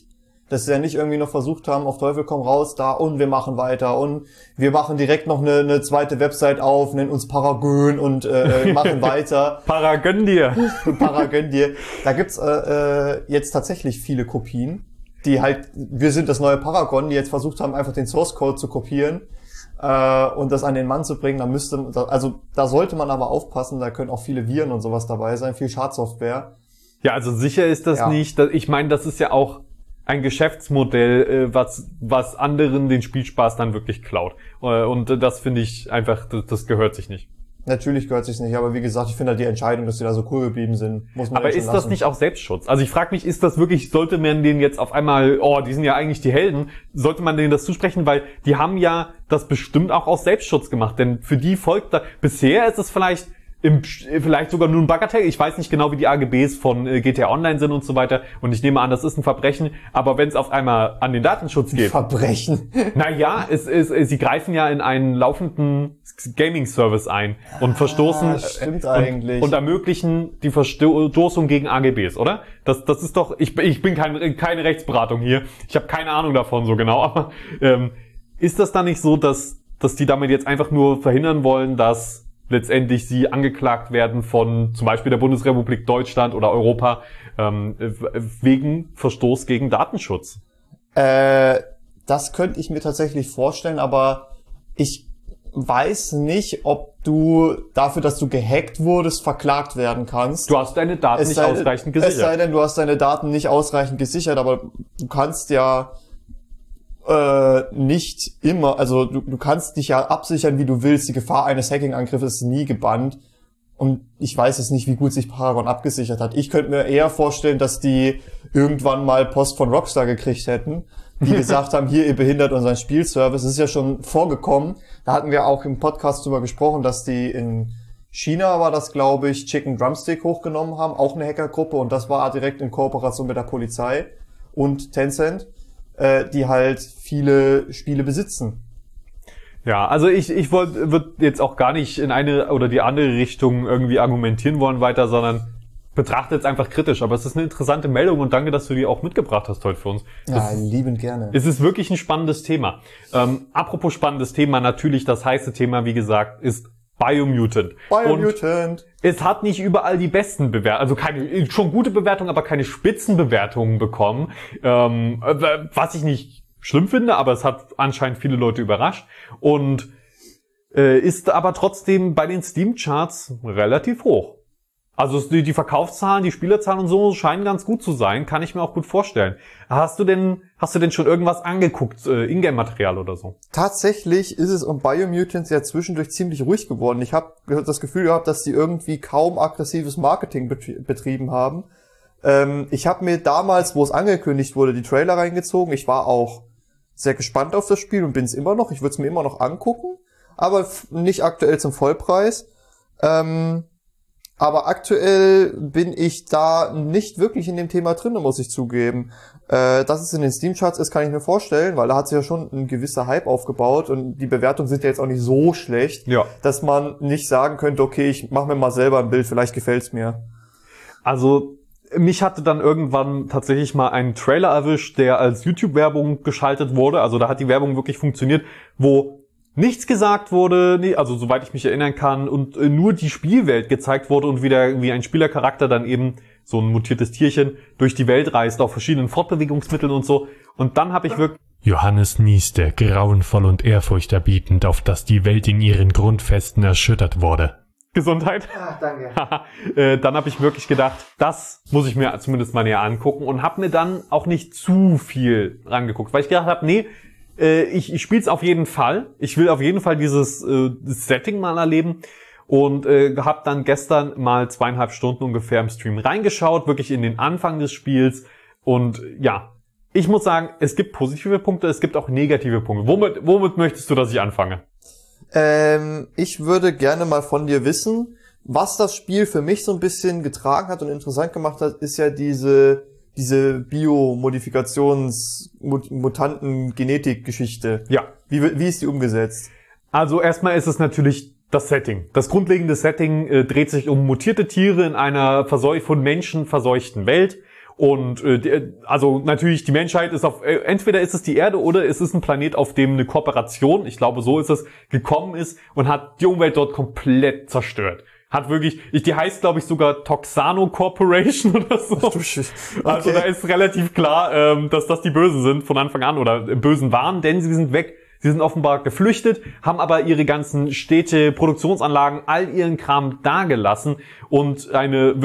Dass sie ja nicht irgendwie noch versucht haben, auf Teufel komm raus, da und wir machen weiter und wir machen direkt noch eine zweite Website auf, nennen uns Paragön und machen weiter. Paragön dir. Paragön dir. Da gibt's jetzt tatsächlich viele Kopien, die halt, wir sind das neue Paragon, die jetzt versucht haben, einfach den Source Code zu kopieren und das an den Mann zu bringen. Da sollte man aber aufpassen, da können auch viele Viren und sowas dabei sein, viel Schadsoftware. Ja, also sicher ist das nicht. Ich meine, das ist ja auch ein Geschäftsmodell, was anderen den Spielspaß dann wirklich klaut. Und das finde ich einfach, das gehört sich nicht. Natürlich gehört sich's nicht, aber wie gesagt, ich finde halt die Entscheidung, dass die da so cool geblieben sind, muss man aber ist das nicht auch Selbstschutz? Also ich frage mich, ist das wirklich, sollte man denen jetzt auf einmal, die sind ja eigentlich die Helden, sollte man denen das zusprechen, weil die haben ja das bestimmt auch aus Selbstschutz gemacht, denn für die folgt da, bisher ist es vielleicht sogar nur ein Bagatell. Ich weiß nicht genau, wie die AGBs von GTA Online sind und so weiter. Und ich nehme an, das ist ein Verbrechen. Aber wenn es auf einmal an den Datenschutz geht... Verbrechen? Naja, sie greifen ja in einen laufenden Gaming-Service ein und verstoßen... Stimmt eigentlich. Und ermöglichen die Verstoßung gegen AGBs, oder? Das ist doch... Ich bin keine Rechtsberatung hier. Ich habe keine Ahnung davon so genau. Aber ist das dann nicht so, dass die damit jetzt einfach nur verhindern wollen, dass letztendlich sie angeklagt werden von zum Beispiel der Bundesrepublik Deutschland oder Europa wegen Verstoß gegen Datenschutz? Das könnte ich mir tatsächlich vorstellen, aber ich weiß nicht, ob du dafür, dass du gehackt wurdest, verklagt werden kannst. Du hast deine Daten nicht ausreichend gesichert. Es sei denn, du hast deine Daten nicht ausreichend gesichert, aber du kannst ja nicht immer, also du kannst dich ja absichern, wie du willst. Die Gefahr eines Hacking-Angriffes ist nie gebannt. Und ich weiß jetzt nicht, wie gut sich Paragon abgesichert hat. Ich könnte mir eher vorstellen, dass die irgendwann mal Post von Rockstar gekriegt hätten, die gesagt haben, hier, ihr behindert unseren Spielservice. Das ist ja schon vorgekommen. Da hatten wir auch im Podcast drüber gesprochen, dass die in China, war das glaube ich, Chicken Drumstick hochgenommen haben, auch eine Hackergruppe. Und das war direkt in Kooperation mit der Polizei und Tencent, die halt viele Spiele besitzen. Ja, also ich würde jetzt auch gar nicht in eine oder die andere Richtung irgendwie argumentieren wollen weiter, sondern betrachte jetzt einfach kritisch. Aber es ist eine interessante Meldung und danke, dass du die auch mitgebracht hast heute für uns. Ja, liebend gerne. Es ist wirklich ein spannendes Thema. Apropos spannendes Thema, natürlich das heiße Thema, wie gesagt, ist Biomutant. Biomutant. Und es hat nicht überall die besten Bewertungen, also schon gute Bewertungen, aber keine Spitzenbewertungen bekommen, was ich nicht schlimm finde, aber es hat anscheinend viele Leute überrascht und ist aber trotzdem bei den Steam-Charts relativ hoch. Also die Verkaufszahlen, die Spielerzahlen und so scheinen ganz gut zu sein, kann ich mir auch gut vorstellen. Hast du denn schon irgendwas angeguckt, Ingame-Material oder so? Tatsächlich ist es um Biomutant ja zwischendurch ziemlich ruhig geworden. Ich habe das Gefühl gehabt, dass die irgendwie kaum aggressives Marketing betrieben haben. Ich habe mir damals, wo es angekündigt wurde, die Trailer reingezogen. Ich war auch sehr gespannt auf das Spiel und bin es immer noch. Ich würde es mir immer noch angucken, aber nicht aktuell zum Vollpreis. Aber aktuell bin ich da nicht wirklich in dem Thema drin, muss ich zugeben. Dass es in den Steam-Charts ist, kann ich mir vorstellen, weil da hat sich ja schon ein gewisser Hype aufgebaut und die Bewertungen sind ja jetzt auch nicht so schlecht, dass man nicht sagen könnte, okay, ich mache mir mal selber ein Bild, vielleicht gefällt's mir. Also mich hatte dann irgendwann tatsächlich mal einen Trailer erwischt, der als YouTube-Werbung geschaltet wurde. Also da hat die Werbung wirklich funktioniert, wo nichts gesagt wurde, also soweit ich mich erinnern kann, und nur die Spielwelt gezeigt wurde und wie ein Spielercharakter dann eben, so ein mutiertes Tierchen, durch die Welt reist, auf verschiedenen Fortbewegungsmitteln und so. Und dann habe ich wirklich... Johannes nieste, grauenvoll und ehrfurchterbietend, auf dass die Welt in ihren Grundfesten erschüttert wurde. Gesundheit. Ach, danke. Dann habe ich wirklich gedacht, das muss ich mir zumindest mal näher angucken und habe mir dann auch nicht zu viel rangeguckt, weil ich gedacht habe, nee, ich spiele es auf jeden Fall. Ich will auf jeden Fall dieses Setting mal erleben und habe dann gestern mal 2,5 Stunden ungefähr im Stream reingeschaut, wirklich in den Anfang des Spiels und ja, ich muss sagen, es gibt positive Punkte, es gibt auch negative Punkte. Womit möchtest du, dass ich anfange? Ich würde gerne mal von dir wissen, was das Spiel für mich so ein bisschen getragen hat und interessant gemacht hat, ist ja diese Biomodifikations-Mutanten-Genetik-Geschichte. Ja. Wie ist die umgesetzt? Also erstmal ist es natürlich das Setting. Das grundlegende Setting dreht sich um mutierte Tiere in einer von Menschen verseuchten Welt. Und also natürlich die Menschheit ist auf entweder ist es die Erde oder es ist ein Planet, auf dem eine Kooperation, ich glaube so ist es, gekommen ist und hat die Umwelt dort komplett zerstört. Hat wirklich, die heißt glaube ich sogar Toxano Corporation oder so. Okay. Also da ist relativ klar, dass das die Bösen sind von Anfang an oder Bösen waren, denn sie sind weg. Sie sind offenbar geflüchtet, haben aber ihre ganzen Städte, Produktionsanlagen, all ihren Kram dagelassen und eine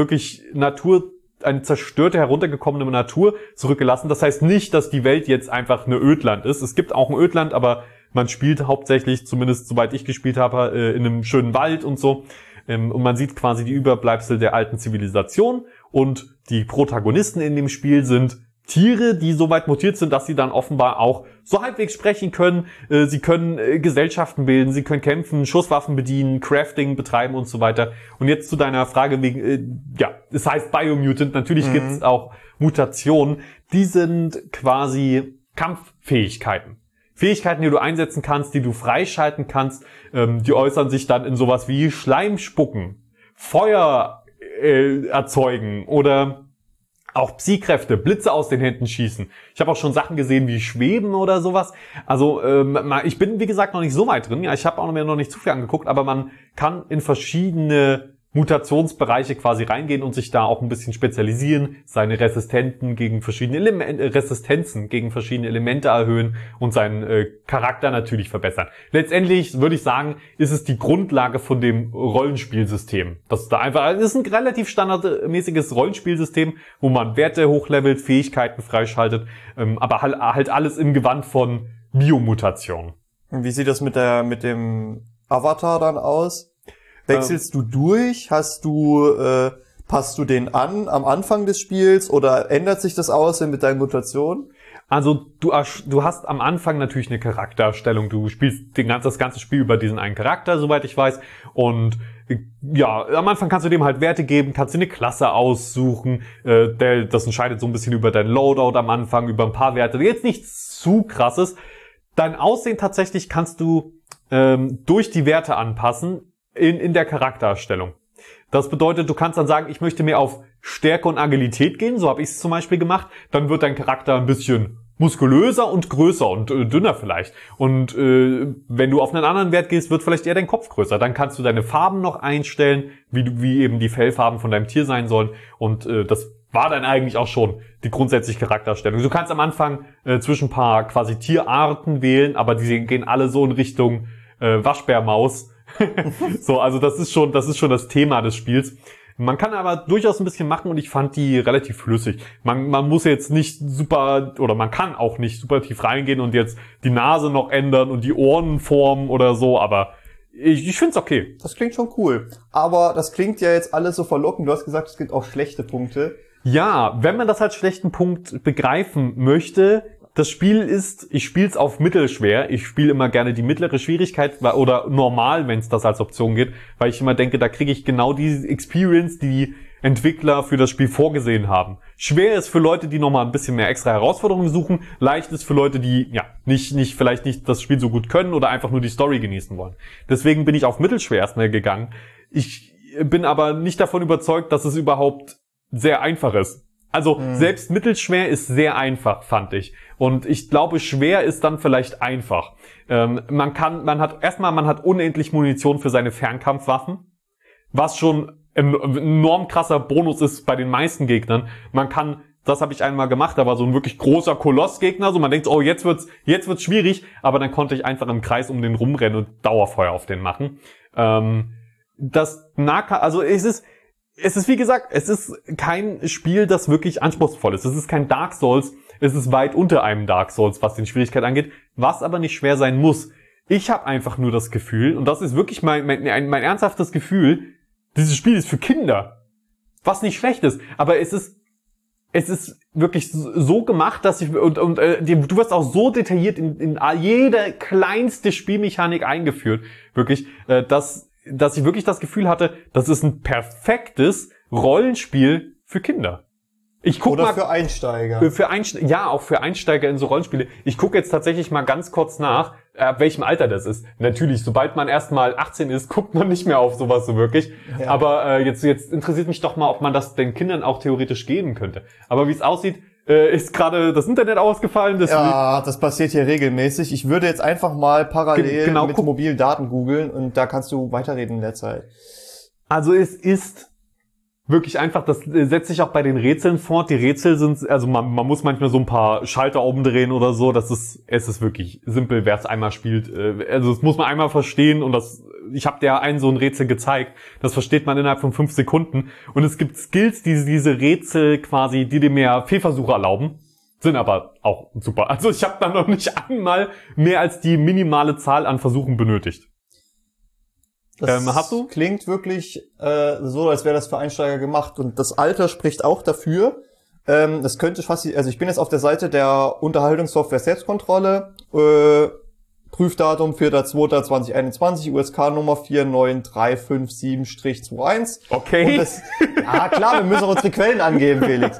zerstörte, heruntergekommene Natur zurückgelassen. Das heißt nicht, dass die Welt jetzt einfach eine Ödland ist. Es gibt auch ein Ödland, aber man spielt hauptsächlich, zumindest soweit ich gespielt habe, in einem schönen Wald und so. Und man sieht quasi die Überbleibsel der alten Zivilisation. Und die Protagonisten in dem Spiel sind Tiere, die so weit mutiert sind, dass sie dann offenbar auch so halbwegs sprechen können. Sie können Gesellschaften bilden, sie können kämpfen, Schusswaffen bedienen, Crafting betreiben und so weiter. Und jetzt zu deiner Frage wegen, es heißt Biomutant, natürlich gibt es auch Mutationen. Die sind quasi Kampffähigkeiten. Fähigkeiten, die du einsetzen kannst, die du freischalten kannst, die äußern sich dann in sowas wie Schleim spucken, Feuer erzeugen oder auch Psy-Kräfte, Blitze aus den Händen schießen. Ich habe auch schon Sachen gesehen wie Schweben oder sowas. Also ich bin, wie gesagt, noch nicht so weit drin. Ja, ich habe auch mir noch nicht zu viel angeguckt, aber man kann in verschiedene Mutationsbereiche quasi reingehen und sich da auch ein bisschen spezialisieren, seine Resistenzen gegen verschiedene Elemente erhöhen und seinen Charakter natürlich verbessern. Letztendlich würde ich sagen, ist es die Grundlage von dem Rollenspielsystem. Das ist ein relativ standardmäßiges Rollenspielsystem, wo man Werte hochlevelt, Fähigkeiten freischaltet, aber halt alles im Gewand von Biomutation. Wie sieht das mit dem Avatar dann aus? Wechselst du durch? Passt du den an am Anfang des Spiels oder ändert sich das Aussehen mit deinen Mutationen? Also du hast am Anfang natürlich eine Charakterstellung. Du spielst das ganze Spiel über diesen einen Charakter, soweit ich weiß. Und ja, am Anfang kannst du dem halt Werte geben, kannst dir eine Klasse aussuchen. Das entscheidet so ein bisschen über dein Loadout am Anfang, über ein paar Werte. Jetzt nichts zu krasses. Dein Aussehen tatsächlich kannst du durch die Werte anpassen. In der Charaktererstellung. Das bedeutet, du kannst dann sagen, ich möchte mehr auf Stärke und Agilität gehen, so habe ich es zum Beispiel gemacht. Dann wird dein Charakter ein bisschen muskulöser und größer und dünner vielleicht. Und wenn du auf einen anderen Wert gehst, wird vielleicht eher dein Kopf größer. Dann kannst du deine Farben noch einstellen, wie eben die Fellfarben von deinem Tier sein sollen. Und das war dann eigentlich auch schon die grundsätzliche Charakterstellung. Du kannst am Anfang zwischen ein paar quasi Tierarten wählen, aber die gehen alle so in Richtung Waschbärmaus. So, also das ist schon das Thema des Spiels. Man kann aber durchaus ein bisschen machen und ich fand die relativ flüssig. Man muss jetzt nicht super, oder man kann auch nicht super tief reingehen und jetzt die Nase noch ändern und die Ohren formen oder so, aber ich find's okay. Das klingt schon cool. Aber das klingt ja jetzt alles so verlockend. Du hast gesagt, es gibt auch schlechte Punkte. Ja, wenn man das als schlechten Punkt begreifen möchte, das Spiel ist, ich spiel's auf mittelschwer. Ich spiele immer gerne die mittlere Schwierigkeit oder normal, wenn es das als Option geht, weil ich immer denke, da kriege ich genau die Experience, die Entwickler für das Spiel vorgesehen haben. Schwer ist für Leute, die nochmal ein bisschen mehr extra Herausforderungen suchen. Leicht ist für Leute, die ja vielleicht nicht das Spiel so gut können oder einfach nur die Story genießen wollen. Deswegen bin ich auf mittelschwer erstmal gegangen. Ich bin aber nicht davon überzeugt, dass es überhaupt sehr einfach ist. Also selbst mittelschwer ist sehr einfach, fand ich. Und ich glaube, schwer ist dann vielleicht einfach. Man hat unendlich Munition für seine Fernkampfwaffen, was schon ein enorm krasser Bonus ist bei den meisten Gegnern. Das habe ich einmal gemacht, da war so ein wirklich großer Kolossgegner, so man denkt, oh, jetzt wird's schwierig, aber dann konnte ich einfach im Kreis um den rumrennen und Dauerfeuer auf den machen. Es ist, wie gesagt, es ist kein Spiel, das wirklich anspruchsvoll ist. Es ist kein Dark Souls. Es ist weit unter einem Dark Souls, was die Schwierigkeit angeht, was aber nicht schwer sein muss. Ich habe einfach nur das Gefühl, und das ist wirklich mein ernsthaftes Gefühl, dieses Spiel ist für Kinder. Was nicht schlecht ist, aber es ist wirklich so gemacht, dass du wirst auch so detailliert in jede kleinste Spielmechanik eingeführt, wirklich, dass ich wirklich das Gefühl hatte, das ist ein perfektes Rollenspiel für Kinder. Für Einsteiger. Ja, auch für Einsteiger in so Rollenspiele. Ich gucke jetzt tatsächlich mal ganz kurz nach, ab welchem Alter das ist. Natürlich, sobald man erstmal 18 ist, guckt man nicht mehr auf sowas so wirklich. Ja. Aber jetzt interessiert mich doch mal, ob man das den Kindern auch theoretisch geben könnte. Aber wie es aussieht, ist gerade das Internet ausgefallen. Ja, das passiert hier regelmäßig. Ich würde jetzt einfach mal parallel mit mobilen Daten googeln und da kannst du weiterreden in der Zeit. Also es ist wirklich einfach, das setzt sich auch bei den Rätseln fort. Die Rätsel sind, also man muss manchmal so ein paar Schalter umdrehen oder so. Es ist wirklich simpel, wer es einmal spielt. Also das muss man einmal verstehen und ich habe dir so ein Rätsel gezeigt. Das versteht man innerhalb von 5 Sekunden. Und es gibt Skills, die diese Rätsel quasi, die dir mehr Fehlversuche erlauben. Sind aber auch super. Also ich habe da noch nicht einmal mehr als die minimale Zahl an Versuchen benötigt. Das klingt wirklich so, als wäre das für Einsteiger gemacht. Und das Alter spricht auch dafür. Das könnte fast, also ich bin jetzt auf der Seite der Unterhaltungssoftware Selbstkontrolle. Prüfdatum 4.2.2021, USK-Nummer 49357-21. Okay. Ja klar, wir müssen auch unsere Quellen angeben, Felix.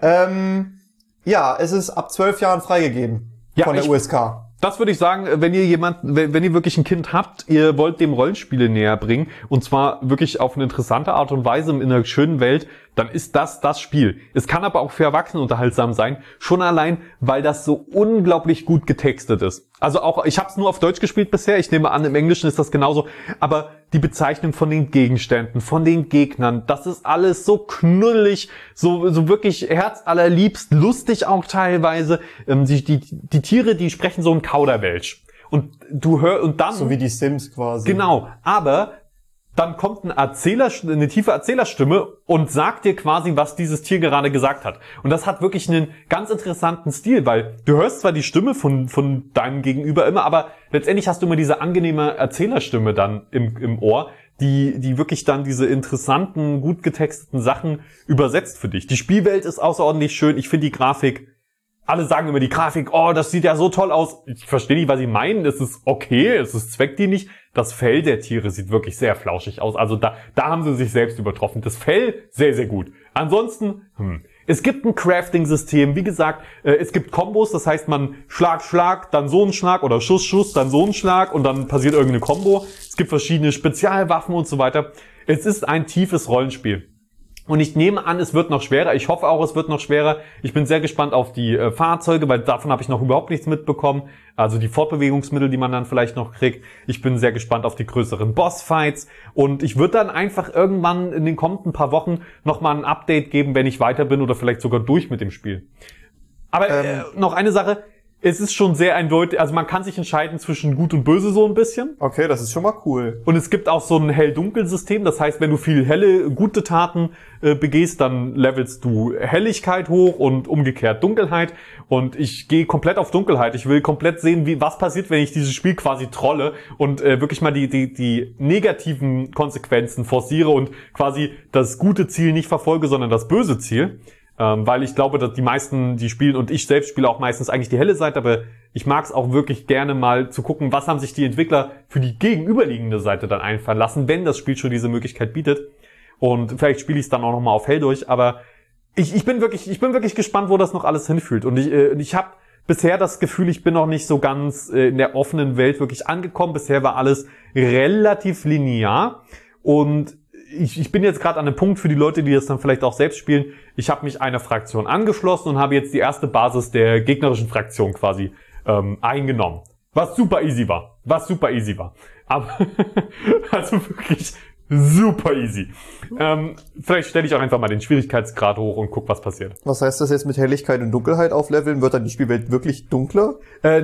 Ja, es ist ab 12 Jahren freigegeben von der USK. Das würde ich sagen, wenn ihr wirklich ein Kind habt, ihr wollt dem Rollenspiele näher bringen, und zwar wirklich auf eine interessante Art und Weise in einer schönen Welt, dann ist das Spiel. Es kann aber auch für Erwachsene unterhaltsam sein, schon allein, weil das so unglaublich gut getextet ist. Also auch, ich habe es nur auf Deutsch gespielt bisher, ich nehme an, im Englischen ist das genauso, aber die Bezeichnung von den Gegenständen, von den Gegnern, das ist alles so knuddelig, so wirklich herzallerliebst, lustig auch teilweise. Die Tiere, die sprechen so ein Kauderwelsch. Und du hörst, und dann... So wie die Sims quasi. Genau, aber dann kommt eine tiefe Erzählerstimme und sagt dir quasi, was dieses Tier gerade gesagt hat. Und das hat wirklich einen ganz interessanten Stil, weil du hörst zwar die Stimme von deinem Gegenüber immer, aber letztendlich hast du immer diese angenehme Erzählerstimme dann im Ohr, die wirklich dann diese interessanten, gut getexteten Sachen übersetzt für dich. Die Spielwelt ist außerordentlich schön. Ich finde die Grafik, alle sagen immer die Grafik, oh, das sieht ja so toll aus. Ich verstehe nicht, was sie meinen. Es ist okay, es ist zweckdienlich. Das Fell der Tiere sieht wirklich sehr flauschig aus. Also da haben sie sich selbst übertroffen. Das Fell, sehr, sehr gut. Ansonsten, es gibt ein Crafting-System. Wie gesagt, es gibt Kombos. Das heißt, man Schlag, dann so ein Schlag oder Schuss, dann so ein Schlag und dann passiert irgendeine Kombo. Es gibt verschiedene Spezialwaffen und so weiter. Es ist ein tiefes Rollenspiel. Und ich nehme an, es wird noch schwerer. Ich hoffe auch, es wird noch schwerer. Ich bin sehr gespannt auf die Fahrzeuge, weil davon habe ich noch überhaupt nichts mitbekommen. Also die Fortbewegungsmittel, die man dann vielleicht noch kriegt. Ich bin sehr gespannt auf die größeren Bossfights. Und ich würde dann einfach irgendwann in den kommenden paar Wochen nochmal ein Update geben, wenn ich weiter bin oder vielleicht sogar durch mit dem Spiel. Aber noch eine Sache. Es ist schon sehr eindeutig, also man kann sich entscheiden zwischen Gut und Böse so ein bisschen. Okay, das ist schon mal cool. Und es gibt auch so ein Hell-Dunkel-System, das heißt, wenn du viel helle, gute Taten begehst, dann levelst du Helligkeit hoch und umgekehrt Dunkelheit. Und ich gehe komplett auf Dunkelheit. Ich will komplett sehen, was passiert, wenn ich dieses Spiel quasi trolle und wirklich mal die negativen Konsequenzen forciere und quasi das gute Ziel nicht verfolge, sondern das böse Ziel. Weil ich glaube, dass die meisten, die spielen, und ich selbst spiele auch meistens eigentlich die helle Seite, aber ich mag es auch wirklich gerne mal zu gucken, was haben sich die Entwickler für die gegenüberliegende Seite dann einfallen lassen, wenn das Spiel schon diese Möglichkeit bietet. Und vielleicht spiele ich es dann auch nochmal auf hell durch, aber ich bin wirklich gespannt, wo das noch alles hinführt. Und ich habe bisher das Gefühl, ich bin noch nicht so ganz in der offenen Welt wirklich angekommen. Bisher war alles relativ linear und ich bin jetzt gerade an einem Punkt für die Leute, die das dann vielleicht auch selbst spielen. Ich habe mich einer Fraktion angeschlossen und habe jetzt die erste Basis der gegnerischen Fraktion quasi eingenommen. Was super easy war. Aber also wirklich super easy. Vielleicht stelle ich auch einfach mal den Schwierigkeitsgrad hoch und guck, was passiert. Was heißt das jetzt mit Helligkeit und Dunkelheit aufleveln? Wird dann die Spielwelt wirklich dunkler?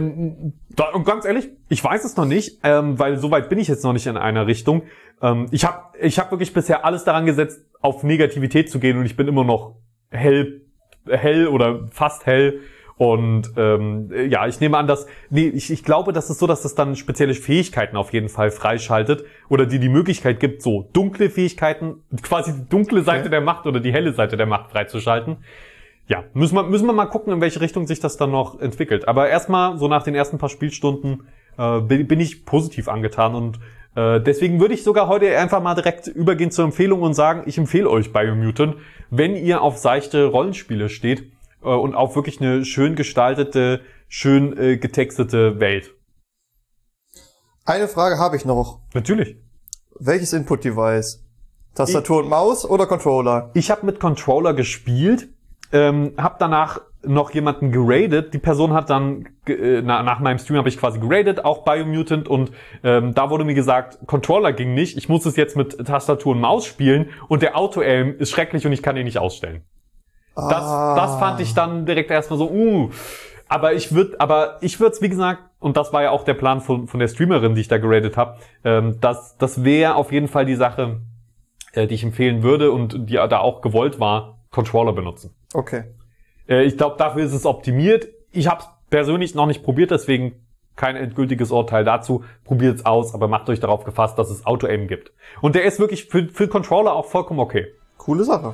Und ganz ehrlich, ich weiß es noch nicht, weil so weit bin ich jetzt noch nicht in einer Richtung. Ich hab wirklich bisher alles daran gesetzt, auf Negativität zu gehen, und ich bin immer noch hell oder fast hell. Und ich nehme an, ich glaube, das ist so, dass das dann spezielle Fähigkeiten auf jeden Fall freischaltet oder die Möglichkeit gibt, so dunkle Fähigkeiten, quasi die dunkle Seite der Macht oder die helle Seite der Macht freizuschalten. Ja, müssen wir mal gucken, in welche Richtung sich das dann noch entwickelt. Aber erstmal, so nach den ersten paar Spielstunden, bin ich positiv angetan, und deswegen würde ich sogar heute einfach mal direkt übergehen zur Empfehlung und sagen, ich empfehle euch Biomutant, wenn ihr auf seichte Rollenspiele steht und auf wirklich eine schön gestaltete, schön getextete Welt. Eine Frage habe ich noch. Natürlich. Welches Input-Device? Tastatur und Maus oder Controller? Ich habe mit Controller gespielt, habe danach noch jemanden geradet. Die Person hat dann, nach meinem Stream habe ich quasi geradet, auch Biomutant, und da wurde mir gesagt, Controller ging nicht, ich muss es jetzt mit Tastatur und Maus spielen und der Auto-Aim ist schrecklich und ich kann ihn nicht ausstellen. Das fand ich dann direkt erstmal so, Aber ich würde es, wie gesagt, und das war ja auch der Plan von der Streamerin, die ich da geradet habe, das wäre auf jeden Fall die Sache, die ich empfehlen würde und die da auch gewollt war, Controller benutzen. Okay. Ich glaube, dafür ist es optimiert. Ich habe es persönlich noch nicht probiert, deswegen kein endgültiges Urteil dazu. Probiert es aus, aber macht euch darauf gefasst, dass es Auto-Aim gibt. Und der ist wirklich für Controller auch vollkommen okay. Coole Sache.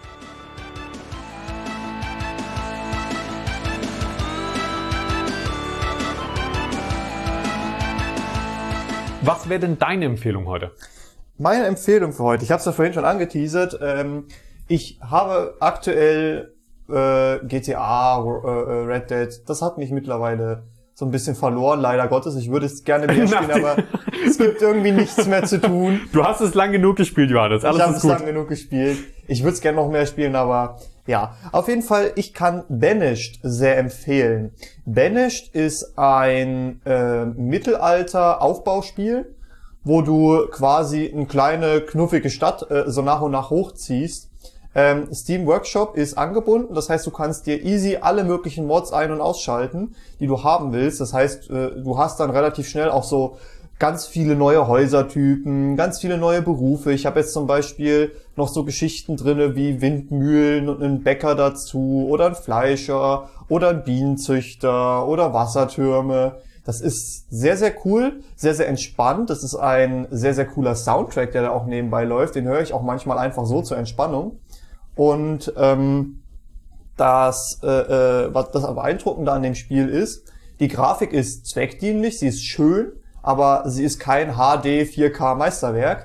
Was wäre denn deine Empfehlung heute? Meine Empfehlung für heute, ich habe es ja vorhin schon angeteasert, ich habe aktuell GTA, Red Dead, das hat mich mittlerweile so ein bisschen verloren, leider Gottes. Ich würde es gerne mehr spielen, aber es gibt irgendwie nichts mehr zu tun. Du hast es lang genug gespielt, Johannes. Alles ich habe ist es gut. lang genug gespielt. Ich würde es gerne noch mehr spielen, aber ja. Auf jeden Fall, ich kann Banished sehr empfehlen. Banished ist ein Mittelalter-Aufbauspiel, wo du quasi eine kleine, knuffige Stadt so nach und nach hochziehst. Steam Workshop ist angebunden, das heißt, du kannst dir easy alle möglichen Mods ein- und ausschalten, die du haben willst. Das heißt, du hast dann relativ schnell auch so ganz viele neue Häusertypen, ganz viele neue Berufe. Ich habe jetzt zum Beispiel noch so Geschichten drinne wie Windmühlen und einen Bäcker dazu oder einen Fleischer oder einen Bienenzüchter oder Wassertürme. Das ist sehr, sehr cool, sehr, sehr entspannt. Das ist ein sehr, sehr cooler Soundtrack, der da auch nebenbei läuft. Den höre ich auch manchmal einfach so zur Entspannung. Und was das Beeindruckende an dem Spiel ist, die Grafik ist zweckdienlich, sie ist schön, aber sie ist kein HD 4K Meisterwerk.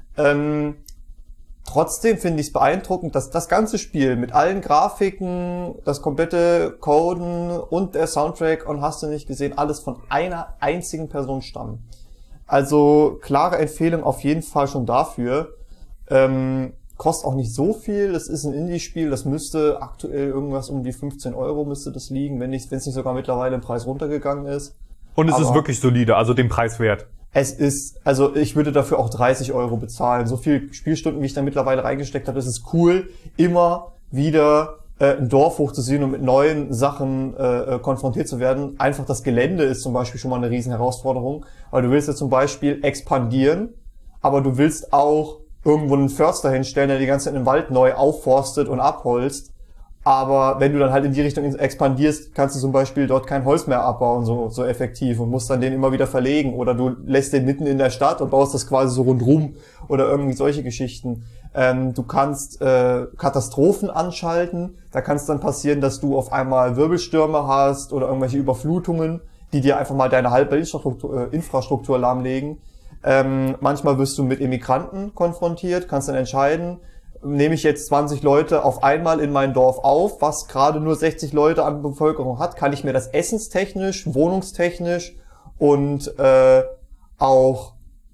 Trotzdem finde ich es beeindruckend, dass das ganze Spiel mit allen Grafiken, das komplette Coden und der Soundtrack und hast du nicht gesehen, alles von einer einzigen Person stammen. Also klare Empfehlung auf jeden Fall schon dafür. Kostet auch nicht so viel, das ist ein Indie-Spiel, das müsste aktuell irgendwas um die 15 € müsste das liegen, wenn es nicht sogar mittlerweile im Preis runtergegangen ist. Und es ist wirklich solide, also den Preis wert. Es ist, also ich würde dafür auch 30 € bezahlen. So viel Spielstunden, wie ich da mittlerweile reingesteckt habe, das ist cool, immer wieder ein Dorf hochzusehen und mit neuen Sachen konfrontiert zu werden. Einfach das Gelände ist zum Beispiel schon mal eine riesen Herausforderung, weil du willst ja zum Beispiel expandieren, aber du willst auch irgendwo einen Förster hinstellen, der die ganze Zeit im Wald neu aufforstet und abholzt. Aber wenn du dann halt in die Richtung expandierst, kannst du zum Beispiel dort kein Holz mehr abbauen, so effektiv, und musst dann den immer wieder verlegen. Oder du lässt den mitten in der Stadt und baust das quasi so rundrum oder irgendwie solche Geschichten. Du kannst Katastrophen anschalten. Da kann es dann passieren, dass du auf einmal Wirbelstürme hast oder irgendwelche Überflutungen, die dir einfach mal deine halbe Infrastruktur lahmlegen. Manchmal wirst du mit Immigranten konfrontiert, kannst dann entscheiden, nehme ich jetzt 20 Leute auf einmal in mein Dorf auf, was gerade nur 60 Leute an Bevölkerung hat, kann ich mir das essenstechnisch, wohnungstechnisch und auch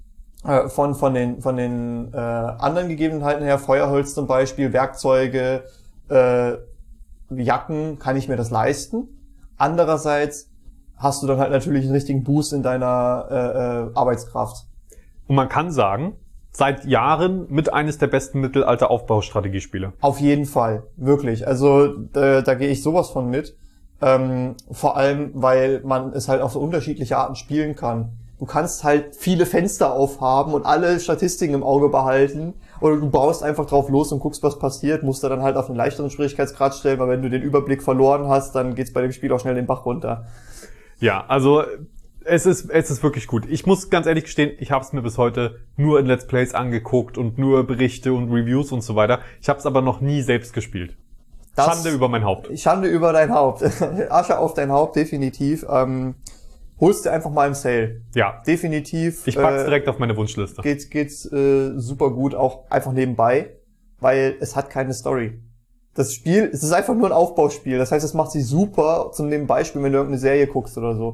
von den anderen Gegebenheiten her, Feuerholz zum Beispiel, Werkzeuge, Jacken, kann ich mir das leisten. Andererseits hast du dann halt natürlich einen richtigen Boost in deiner Arbeitskraft. Und man kann sagen, seit Jahren mit eines der besten Mittelalter-Aufbaustrategiespiele. Auf jeden Fall, wirklich. Also da gehe ich sowas von mit. Vor allem, weil man es halt auf so unterschiedliche Arten spielen kann. Du kannst halt viele Fenster aufhaben und alle Statistiken im Auge behalten. Oder du baust einfach drauf los und guckst, was passiert. Musst du dann halt auf einen leichteren Schwierigkeitsgrad stellen, weil wenn du den Überblick verloren hast, dann geht's bei dem Spiel auch schnell den Bach runter. Ja, also es ist wirklich gut. Ich muss ganz ehrlich gestehen, ich habe es mir bis heute nur in Let's Plays angeguckt und nur Berichte und Reviews und so weiter. Ich habe es aber noch nie selbst gespielt. Schande über mein Haupt. Schande über dein Haupt. Asche auf dein Haupt, definitiv. Holst dir einfach mal im Sale. Ja. Definitiv. Ich pack's direkt auf meine Wunschliste. Geht's super gut, auch einfach nebenbei, weil es hat keine Story. Das Spiel, es ist einfach nur ein Aufbauspiel. Das heißt, es macht sich super zum Nebenbeispiel, wenn du irgendeine Serie guckst oder so.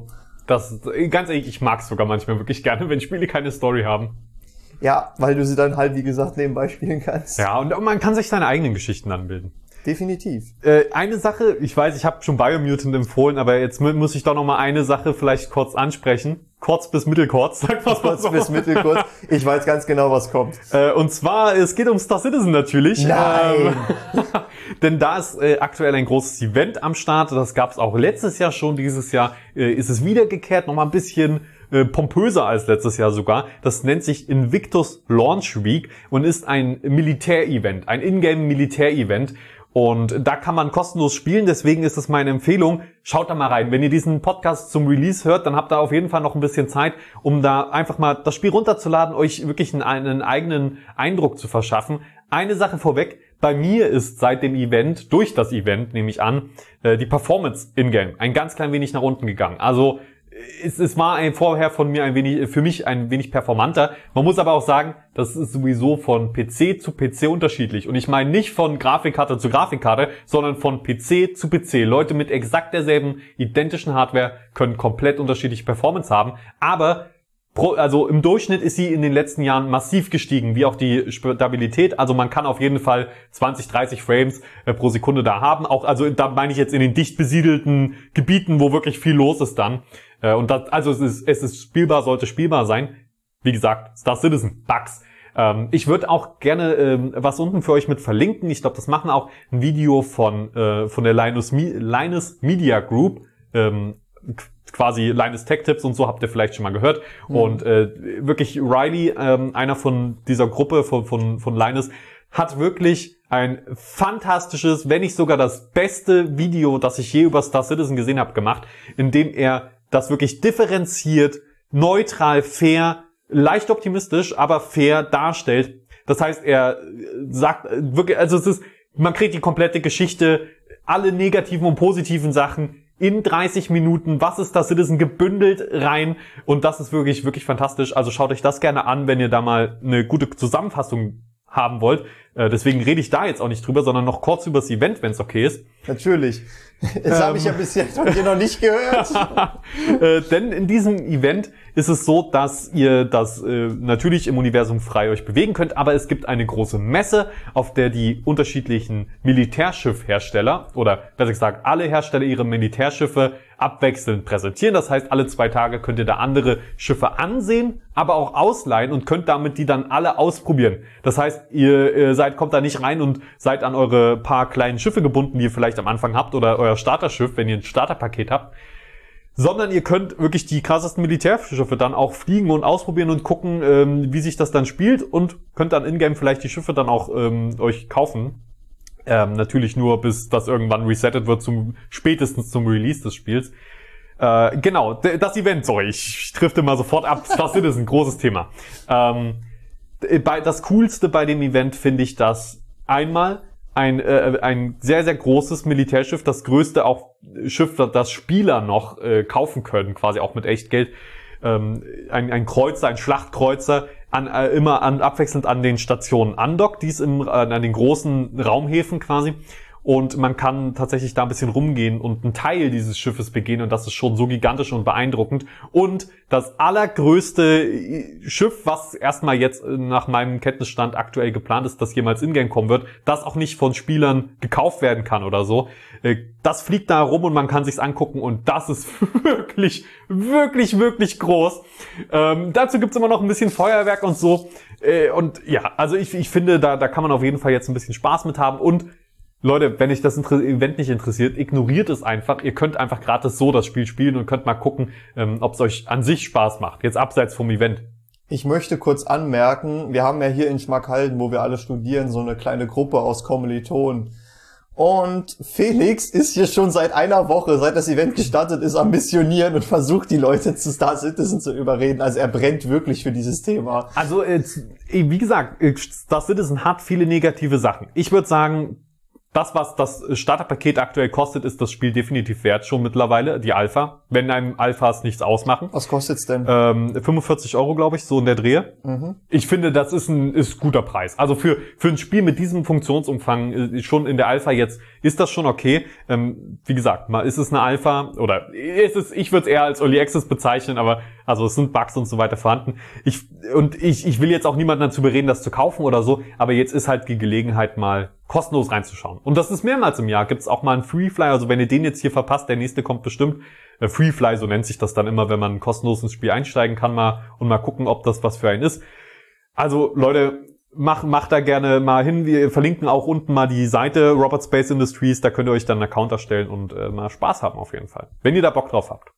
Ganz ehrlich, ich mag es sogar manchmal wirklich gerne, wenn Spiele keine Story haben. Ja, weil du sie dann halt, wie gesagt, nebenbei spielen kannst. Ja, und man kann sich seine eigenen Geschichten anbilden. Definitiv. Eine Sache, ich weiß, ich habe schon Biomutant empfohlen, aber jetzt muss ich doch noch mal eine Sache vielleicht kurz ansprechen. Kurz bis mittelkurz, sag mal so. Kurz bis mittelkurz. Ich weiß ganz genau, was kommt. Und zwar, es geht um Star Citizen natürlich. Nein! Denn da ist aktuell ein großes Event am Start. Das gab es auch letztes Jahr schon. Dieses Jahr ist es wiedergekehrt, noch mal ein bisschen pompöser als letztes Jahr sogar. Das nennt sich Invictus Launch Week und ist ein Militärevent, ein Ingame-Militärevent. Und da kann man kostenlos spielen, deswegen ist es meine Empfehlung, schaut da mal rein. Wenn ihr diesen Podcast zum Release hört, dann habt ihr auf jeden Fall noch ein bisschen Zeit, um da einfach mal das Spiel runterzuladen, euch wirklich einen eigenen Eindruck zu verschaffen. Eine Sache vorweg, bei mir ist seit dem Event, durch das Event nehme ich an, die Performance in-game ein ganz klein wenig nach unten gegangen. Also es war vorher für mich ein wenig performanter. Man muss aber auch sagen, das ist sowieso von PC zu PC unterschiedlich. Und ich meine nicht von Grafikkarte zu Grafikkarte, sondern von PC zu PC. Leute mit exakt derselben identischen Hardware können komplett unterschiedliche Performance haben. Aber also im Durchschnitt ist sie in den letzten Jahren massiv gestiegen, wie auch die Stabilität. Also man kann auf jeden Fall 20, 30 Frames pro Sekunde da haben. Auch, also da meine ich jetzt in den dicht besiedelten Gebieten, wo wirklich viel los ist dann. Und das, also es ist spielbar, sollte spielbar sein. Wie gesagt, Star Citizen, Bugs. Ich würde auch gerne was unten für euch mit verlinken. Ich glaube, das machen auch ein Video von der Linus Media Group. Quasi Linus Tech Tips und so, habt ihr vielleicht schon mal gehört. Und wirklich Riley, einer von dieser Gruppe von Linus, hat wirklich ein fantastisches, wenn nicht sogar das beste Video, das ich je über Star Citizen gesehen habe, gemacht, in dem er das wirklich differenziert, neutral, fair, leicht optimistisch, aber fair darstellt. Das heißt, er sagt wirklich, also man kriegt die komplette Geschichte, alle negativen und positiven Sachen in 30 Minuten, was ist Star Citizen, gebündelt rein, und das ist wirklich, wirklich fantastisch. Also schaut euch das gerne an, wenn ihr da mal eine gute Zusammenfassung haben wollt. Deswegen rede ich da jetzt auch nicht drüber, sondern noch kurz über das Event, wenn es okay ist. Natürlich. Das habe ich ja bis jetzt von dir noch nicht gehört. Denn in diesem Event ist es so, dass ihr das natürlich im Universum frei euch bewegen könnt, aber es gibt eine große Messe, auf der die unterschiedlichen Militärschiffhersteller, oder besser gesagt alle Hersteller ihre Militärschiffe abwechselnd präsentieren. Das heißt, alle 2 Tage könnt ihr da andere Schiffe ansehen, aber auch ausleihen und könnt damit die dann alle ausprobieren. Das heißt, ihr kommt da nicht rein und seid an eure paar kleinen Schiffe gebunden, die ihr vielleicht am Anfang habt, oder euer Starterschiff, wenn ihr ein Starterpaket habt, sondern ihr könnt wirklich die krassesten Militärschiffe dann auch fliegen und ausprobieren und gucken, wie sich das dann spielt, und könnt dann in-game vielleicht die Schiffe dann auch euch kaufen. Natürlich nur, bis das irgendwann resettet wird, spätestens zum Release des Spiels. Genau, das Event, sorry, ich trifft immer sofort ab. Das ist ein großes Thema. Das Coolste bei dem Event finde ich, dass einmal ein sehr, sehr großes Militärschiff, das größte auch Schiff, das Spieler noch kaufen können, quasi auch mit Echtgeld, ein Kreuzer, ein Schlachtkreuzer, abwechselnd an den Stationen andockt, dies an den großen Raumhäfen quasi. Und man kann tatsächlich da ein bisschen rumgehen und einen Teil dieses Schiffes begehen, und das ist schon so gigantisch und beeindruckend. Und das allergrößte Schiff, was erstmal jetzt nach meinem Kenntnisstand aktuell geplant ist, das jemals in-game kommen wird, das auch nicht von Spielern gekauft werden kann oder so, das fliegt da rum und man kann sich's angucken, und das ist wirklich, wirklich, wirklich groß. Dazu gibt's immer noch ein bisschen Feuerwerk und so. Und ja, also ich finde, da kann man auf jeden Fall jetzt ein bisschen Spaß mit haben. Und Leute, wenn euch das Event nicht interessiert, ignoriert es einfach. Ihr könnt einfach gratis so das Spiel spielen und könnt mal gucken, ob es euch an sich Spaß macht. Jetzt abseits vom Event. Ich möchte kurz anmerken, wir haben ja hier in Schmackhalden, wo wir alle studieren, so eine kleine Gruppe aus Kommilitonen. Und Felix ist hier schon seit einer Woche, seit das Event gestartet ist, am Missionieren und versucht, die Leute zu Star Citizen zu überreden. Also er brennt wirklich für dieses Thema. Also, wie gesagt, Star Citizen hat viele negative Sachen. Ich würde sagen, das, was das Starterpaket aktuell kostet, ist das Spiel definitiv wert, schon mittlerweile, die Alpha. Wenn einem Alphas nichts ausmachen. Was kostet's denn? 45 €, glaube ich, so in der Drehe. Ich finde, das ist ein guter Preis. Also für ein Spiel mit diesem Funktionsumfang, schon in der Alpha jetzt, ist das schon okay. Wie gesagt, mal ist es eine Alpha, oder ich würde es eher als Early Access bezeichnen, aber also es sind Bugs und so weiter vorhanden. Ich will jetzt auch niemanden dazu bereden, das zu kaufen oder so, aber jetzt ist halt die Gelegenheit, mal kostenlos reinzuschauen. Und das ist mehrmals im Jahr. Gibt's auch mal einen Freefly, also wenn ihr den jetzt hier verpasst, der nächste kommt bestimmt. Freefly, so nennt sich das dann immer, wenn man kostenlos ins Spiel einsteigen kann und mal gucken, ob das was für einen ist. Also Leute, macht da gerne mal hin. Wir verlinken auch unten mal die Seite Robot Space Industries, da könnt ihr euch dann einen Account erstellen und mal Spaß haben auf jeden Fall. Wenn ihr da Bock drauf habt.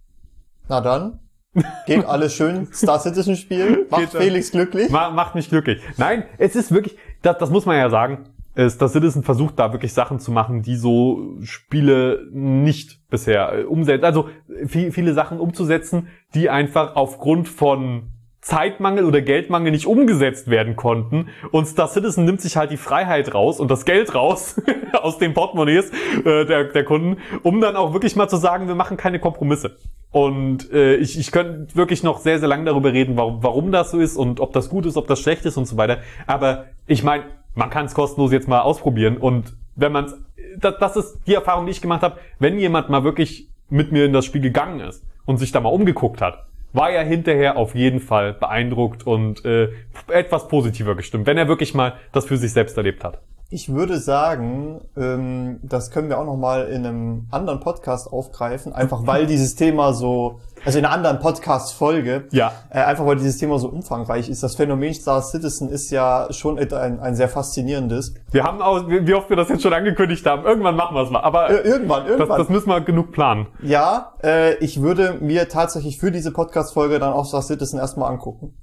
Na dann, geht alles schön Star Citizen spielen, macht Felix glücklich. Macht mich glücklich. Nein, es ist wirklich, das muss man ja sagen, Star Citizen versucht da wirklich Sachen zu machen, die so Spiele nicht bisher umsetzen. Also viele Sachen umzusetzen, die einfach aufgrund von Zeitmangel oder Geldmangel nicht umgesetzt werden konnten. Und Star Citizen nimmt sich halt die Freiheit raus und das Geld raus aus den Portemonnaies der Kunden, um dann auch wirklich mal zu sagen, wir machen keine Kompromisse. Und ich könnte wirklich noch sehr, sehr lange darüber reden, warum das so ist und ob das gut ist, ob das schlecht ist und so weiter. Aber ich meine, man kann es kostenlos jetzt mal ausprobieren. Und wenn man das ist die Erfahrung, die ich gemacht habe, wenn jemand mal wirklich mit mir in das Spiel gegangen ist und sich da mal umgeguckt hat, war er hinterher auf jeden Fall beeindruckt und etwas positiver gestimmt, wenn er wirklich mal das für sich selbst erlebt hat. Ich würde sagen, das können wir auch noch mal in einem anderen Podcast aufgreifen, einfach weil dieses Thema so, also in einer anderen Podcast-Folge, ja, einfach weil dieses Thema so umfangreich ist. Das Phänomen Star Citizen ist ja schon ein sehr faszinierendes. Wir haben auch, wie oft wir das jetzt schon angekündigt haben, irgendwann machen wir es mal, aber irgendwann. Das müssen wir genug planen. Ja, ich würde mir tatsächlich für diese Podcast-Folge dann auch Star Citizen erstmal angucken.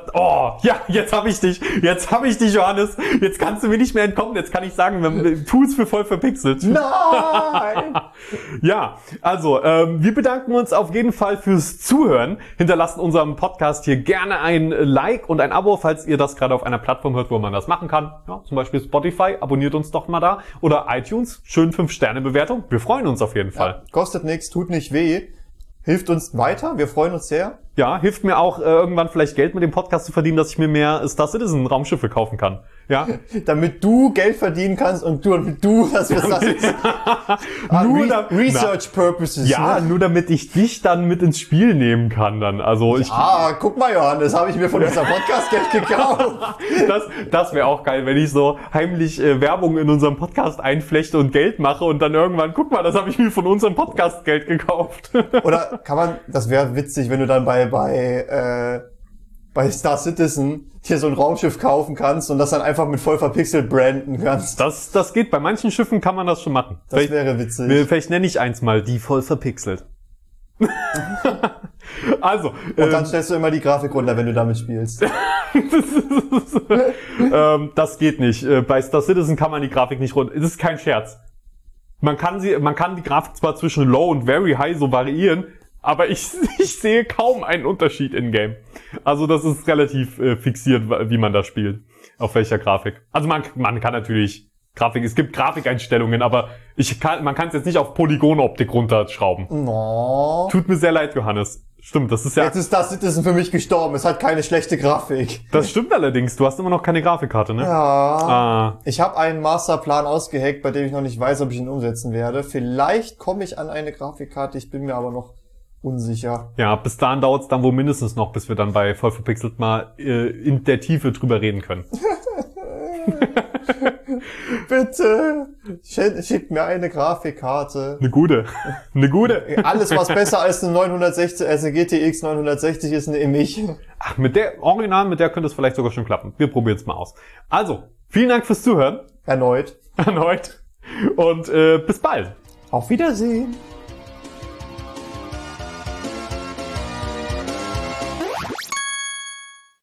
Jetzt habe ich dich, Johannes. Jetzt kannst du mir nicht mehr entkommen. Jetzt kann ich sagen, tu es für voll verpixelt. Nein! Ja, also, wir bedanken uns auf jeden Fall fürs Zuhören. Hinterlasst unserem Podcast hier gerne ein Like und ein Abo, falls ihr das gerade auf einer Plattform hört, wo man das machen kann. Ja, zum Beispiel Spotify. Abonniert uns doch mal da. Oder iTunes. Schön 5-Sterne-Bewertung. Wir freuen uns auf jeden Fall. Ja, kostet nichts, tut nicht weh. Hilft uns weiter, wir freuen uns sehr. Ja, hilft mir auch irgendwann vielleicht Geld mit dem Podcast zu verdienen, dass ich mir mehr Star Citizen Raumschiffe kaufen kann. Ja. Damit du Geld verdienen kannst und du das für Star Citizen. Research Purposes. Ja, ne? Nur damit ich dich dann mit ins Spiel nehmen kann dann. Also guck mal, Johannes, habe ich mir von unserem Podcast Geld gekauft. Das wäre auch geil, wenn ich so heimlich Werbung in unserem Podcast einflechte und Geld mache und dann irgendwann, guck mal, das habe ich mir von unserem Podcast Geld gekauft. Oder das wäre witzig, wenn du dann bei Star Citizen hier so ein Raumschiff kaufen kannst und das dann einfach mit voll verpixelt branden kannst. Das geht. Bei manchen Schiffen kann man das schon machen. Das wäre witzig. Vielleicht nenne ich eins mal die voll verpixelt. Also. Und dann stellst du immer die Grafik runter, wenn du damit spielst. Das geht nicht. Bei Star Citizen kann man die Grafik nicht runter. Das ist kein Scherz. Man kann die Grafik zwar zwischen Low und Very High so variieren, aber ich sehe kaum einen Unterschied in-game. Also das ist relativ fixiert, wie man da spielt. Auf welcher Grafik. Also man kann natürlich es gibt Grafikeinstellungen, aber man kann es jetzt nicht auf Polygonoptik runterschrauben. No. Tut mir sehr leid, Johannes. Stimmt, das ist ja... Jetzt ist Star Citizen für mich gestorben. Es hat keine schlechte Grafik. Das stimmt allerdings. Du hast immer noch keine Grafikkarte, ne? Ja. Ich habe einen Masterplan ausgeheckt, bei dem ich noch nicht weiß, ob ich ihn umsetzen werde. Vielleicht komme ich an eine Grafikkarte. Ich bin mir aber noch unsicher. Ja, bis dahin dauert es dann wohl mindestens noch, bis wir dann bei voll verpixelt mal in der Tiefe drüber reden können. Bitte, schick mir eine Grafikkarte. Eine gute. Alles, was besser als eine GTX 960 ist, nehme ich. Ach, mit der könnte es vielleicht sogar schon klappen. Wir probieren es mal aus. Also, vielen Dank fürs Zuhören. Erneut. Und bis bald. Auf Wiedersehen.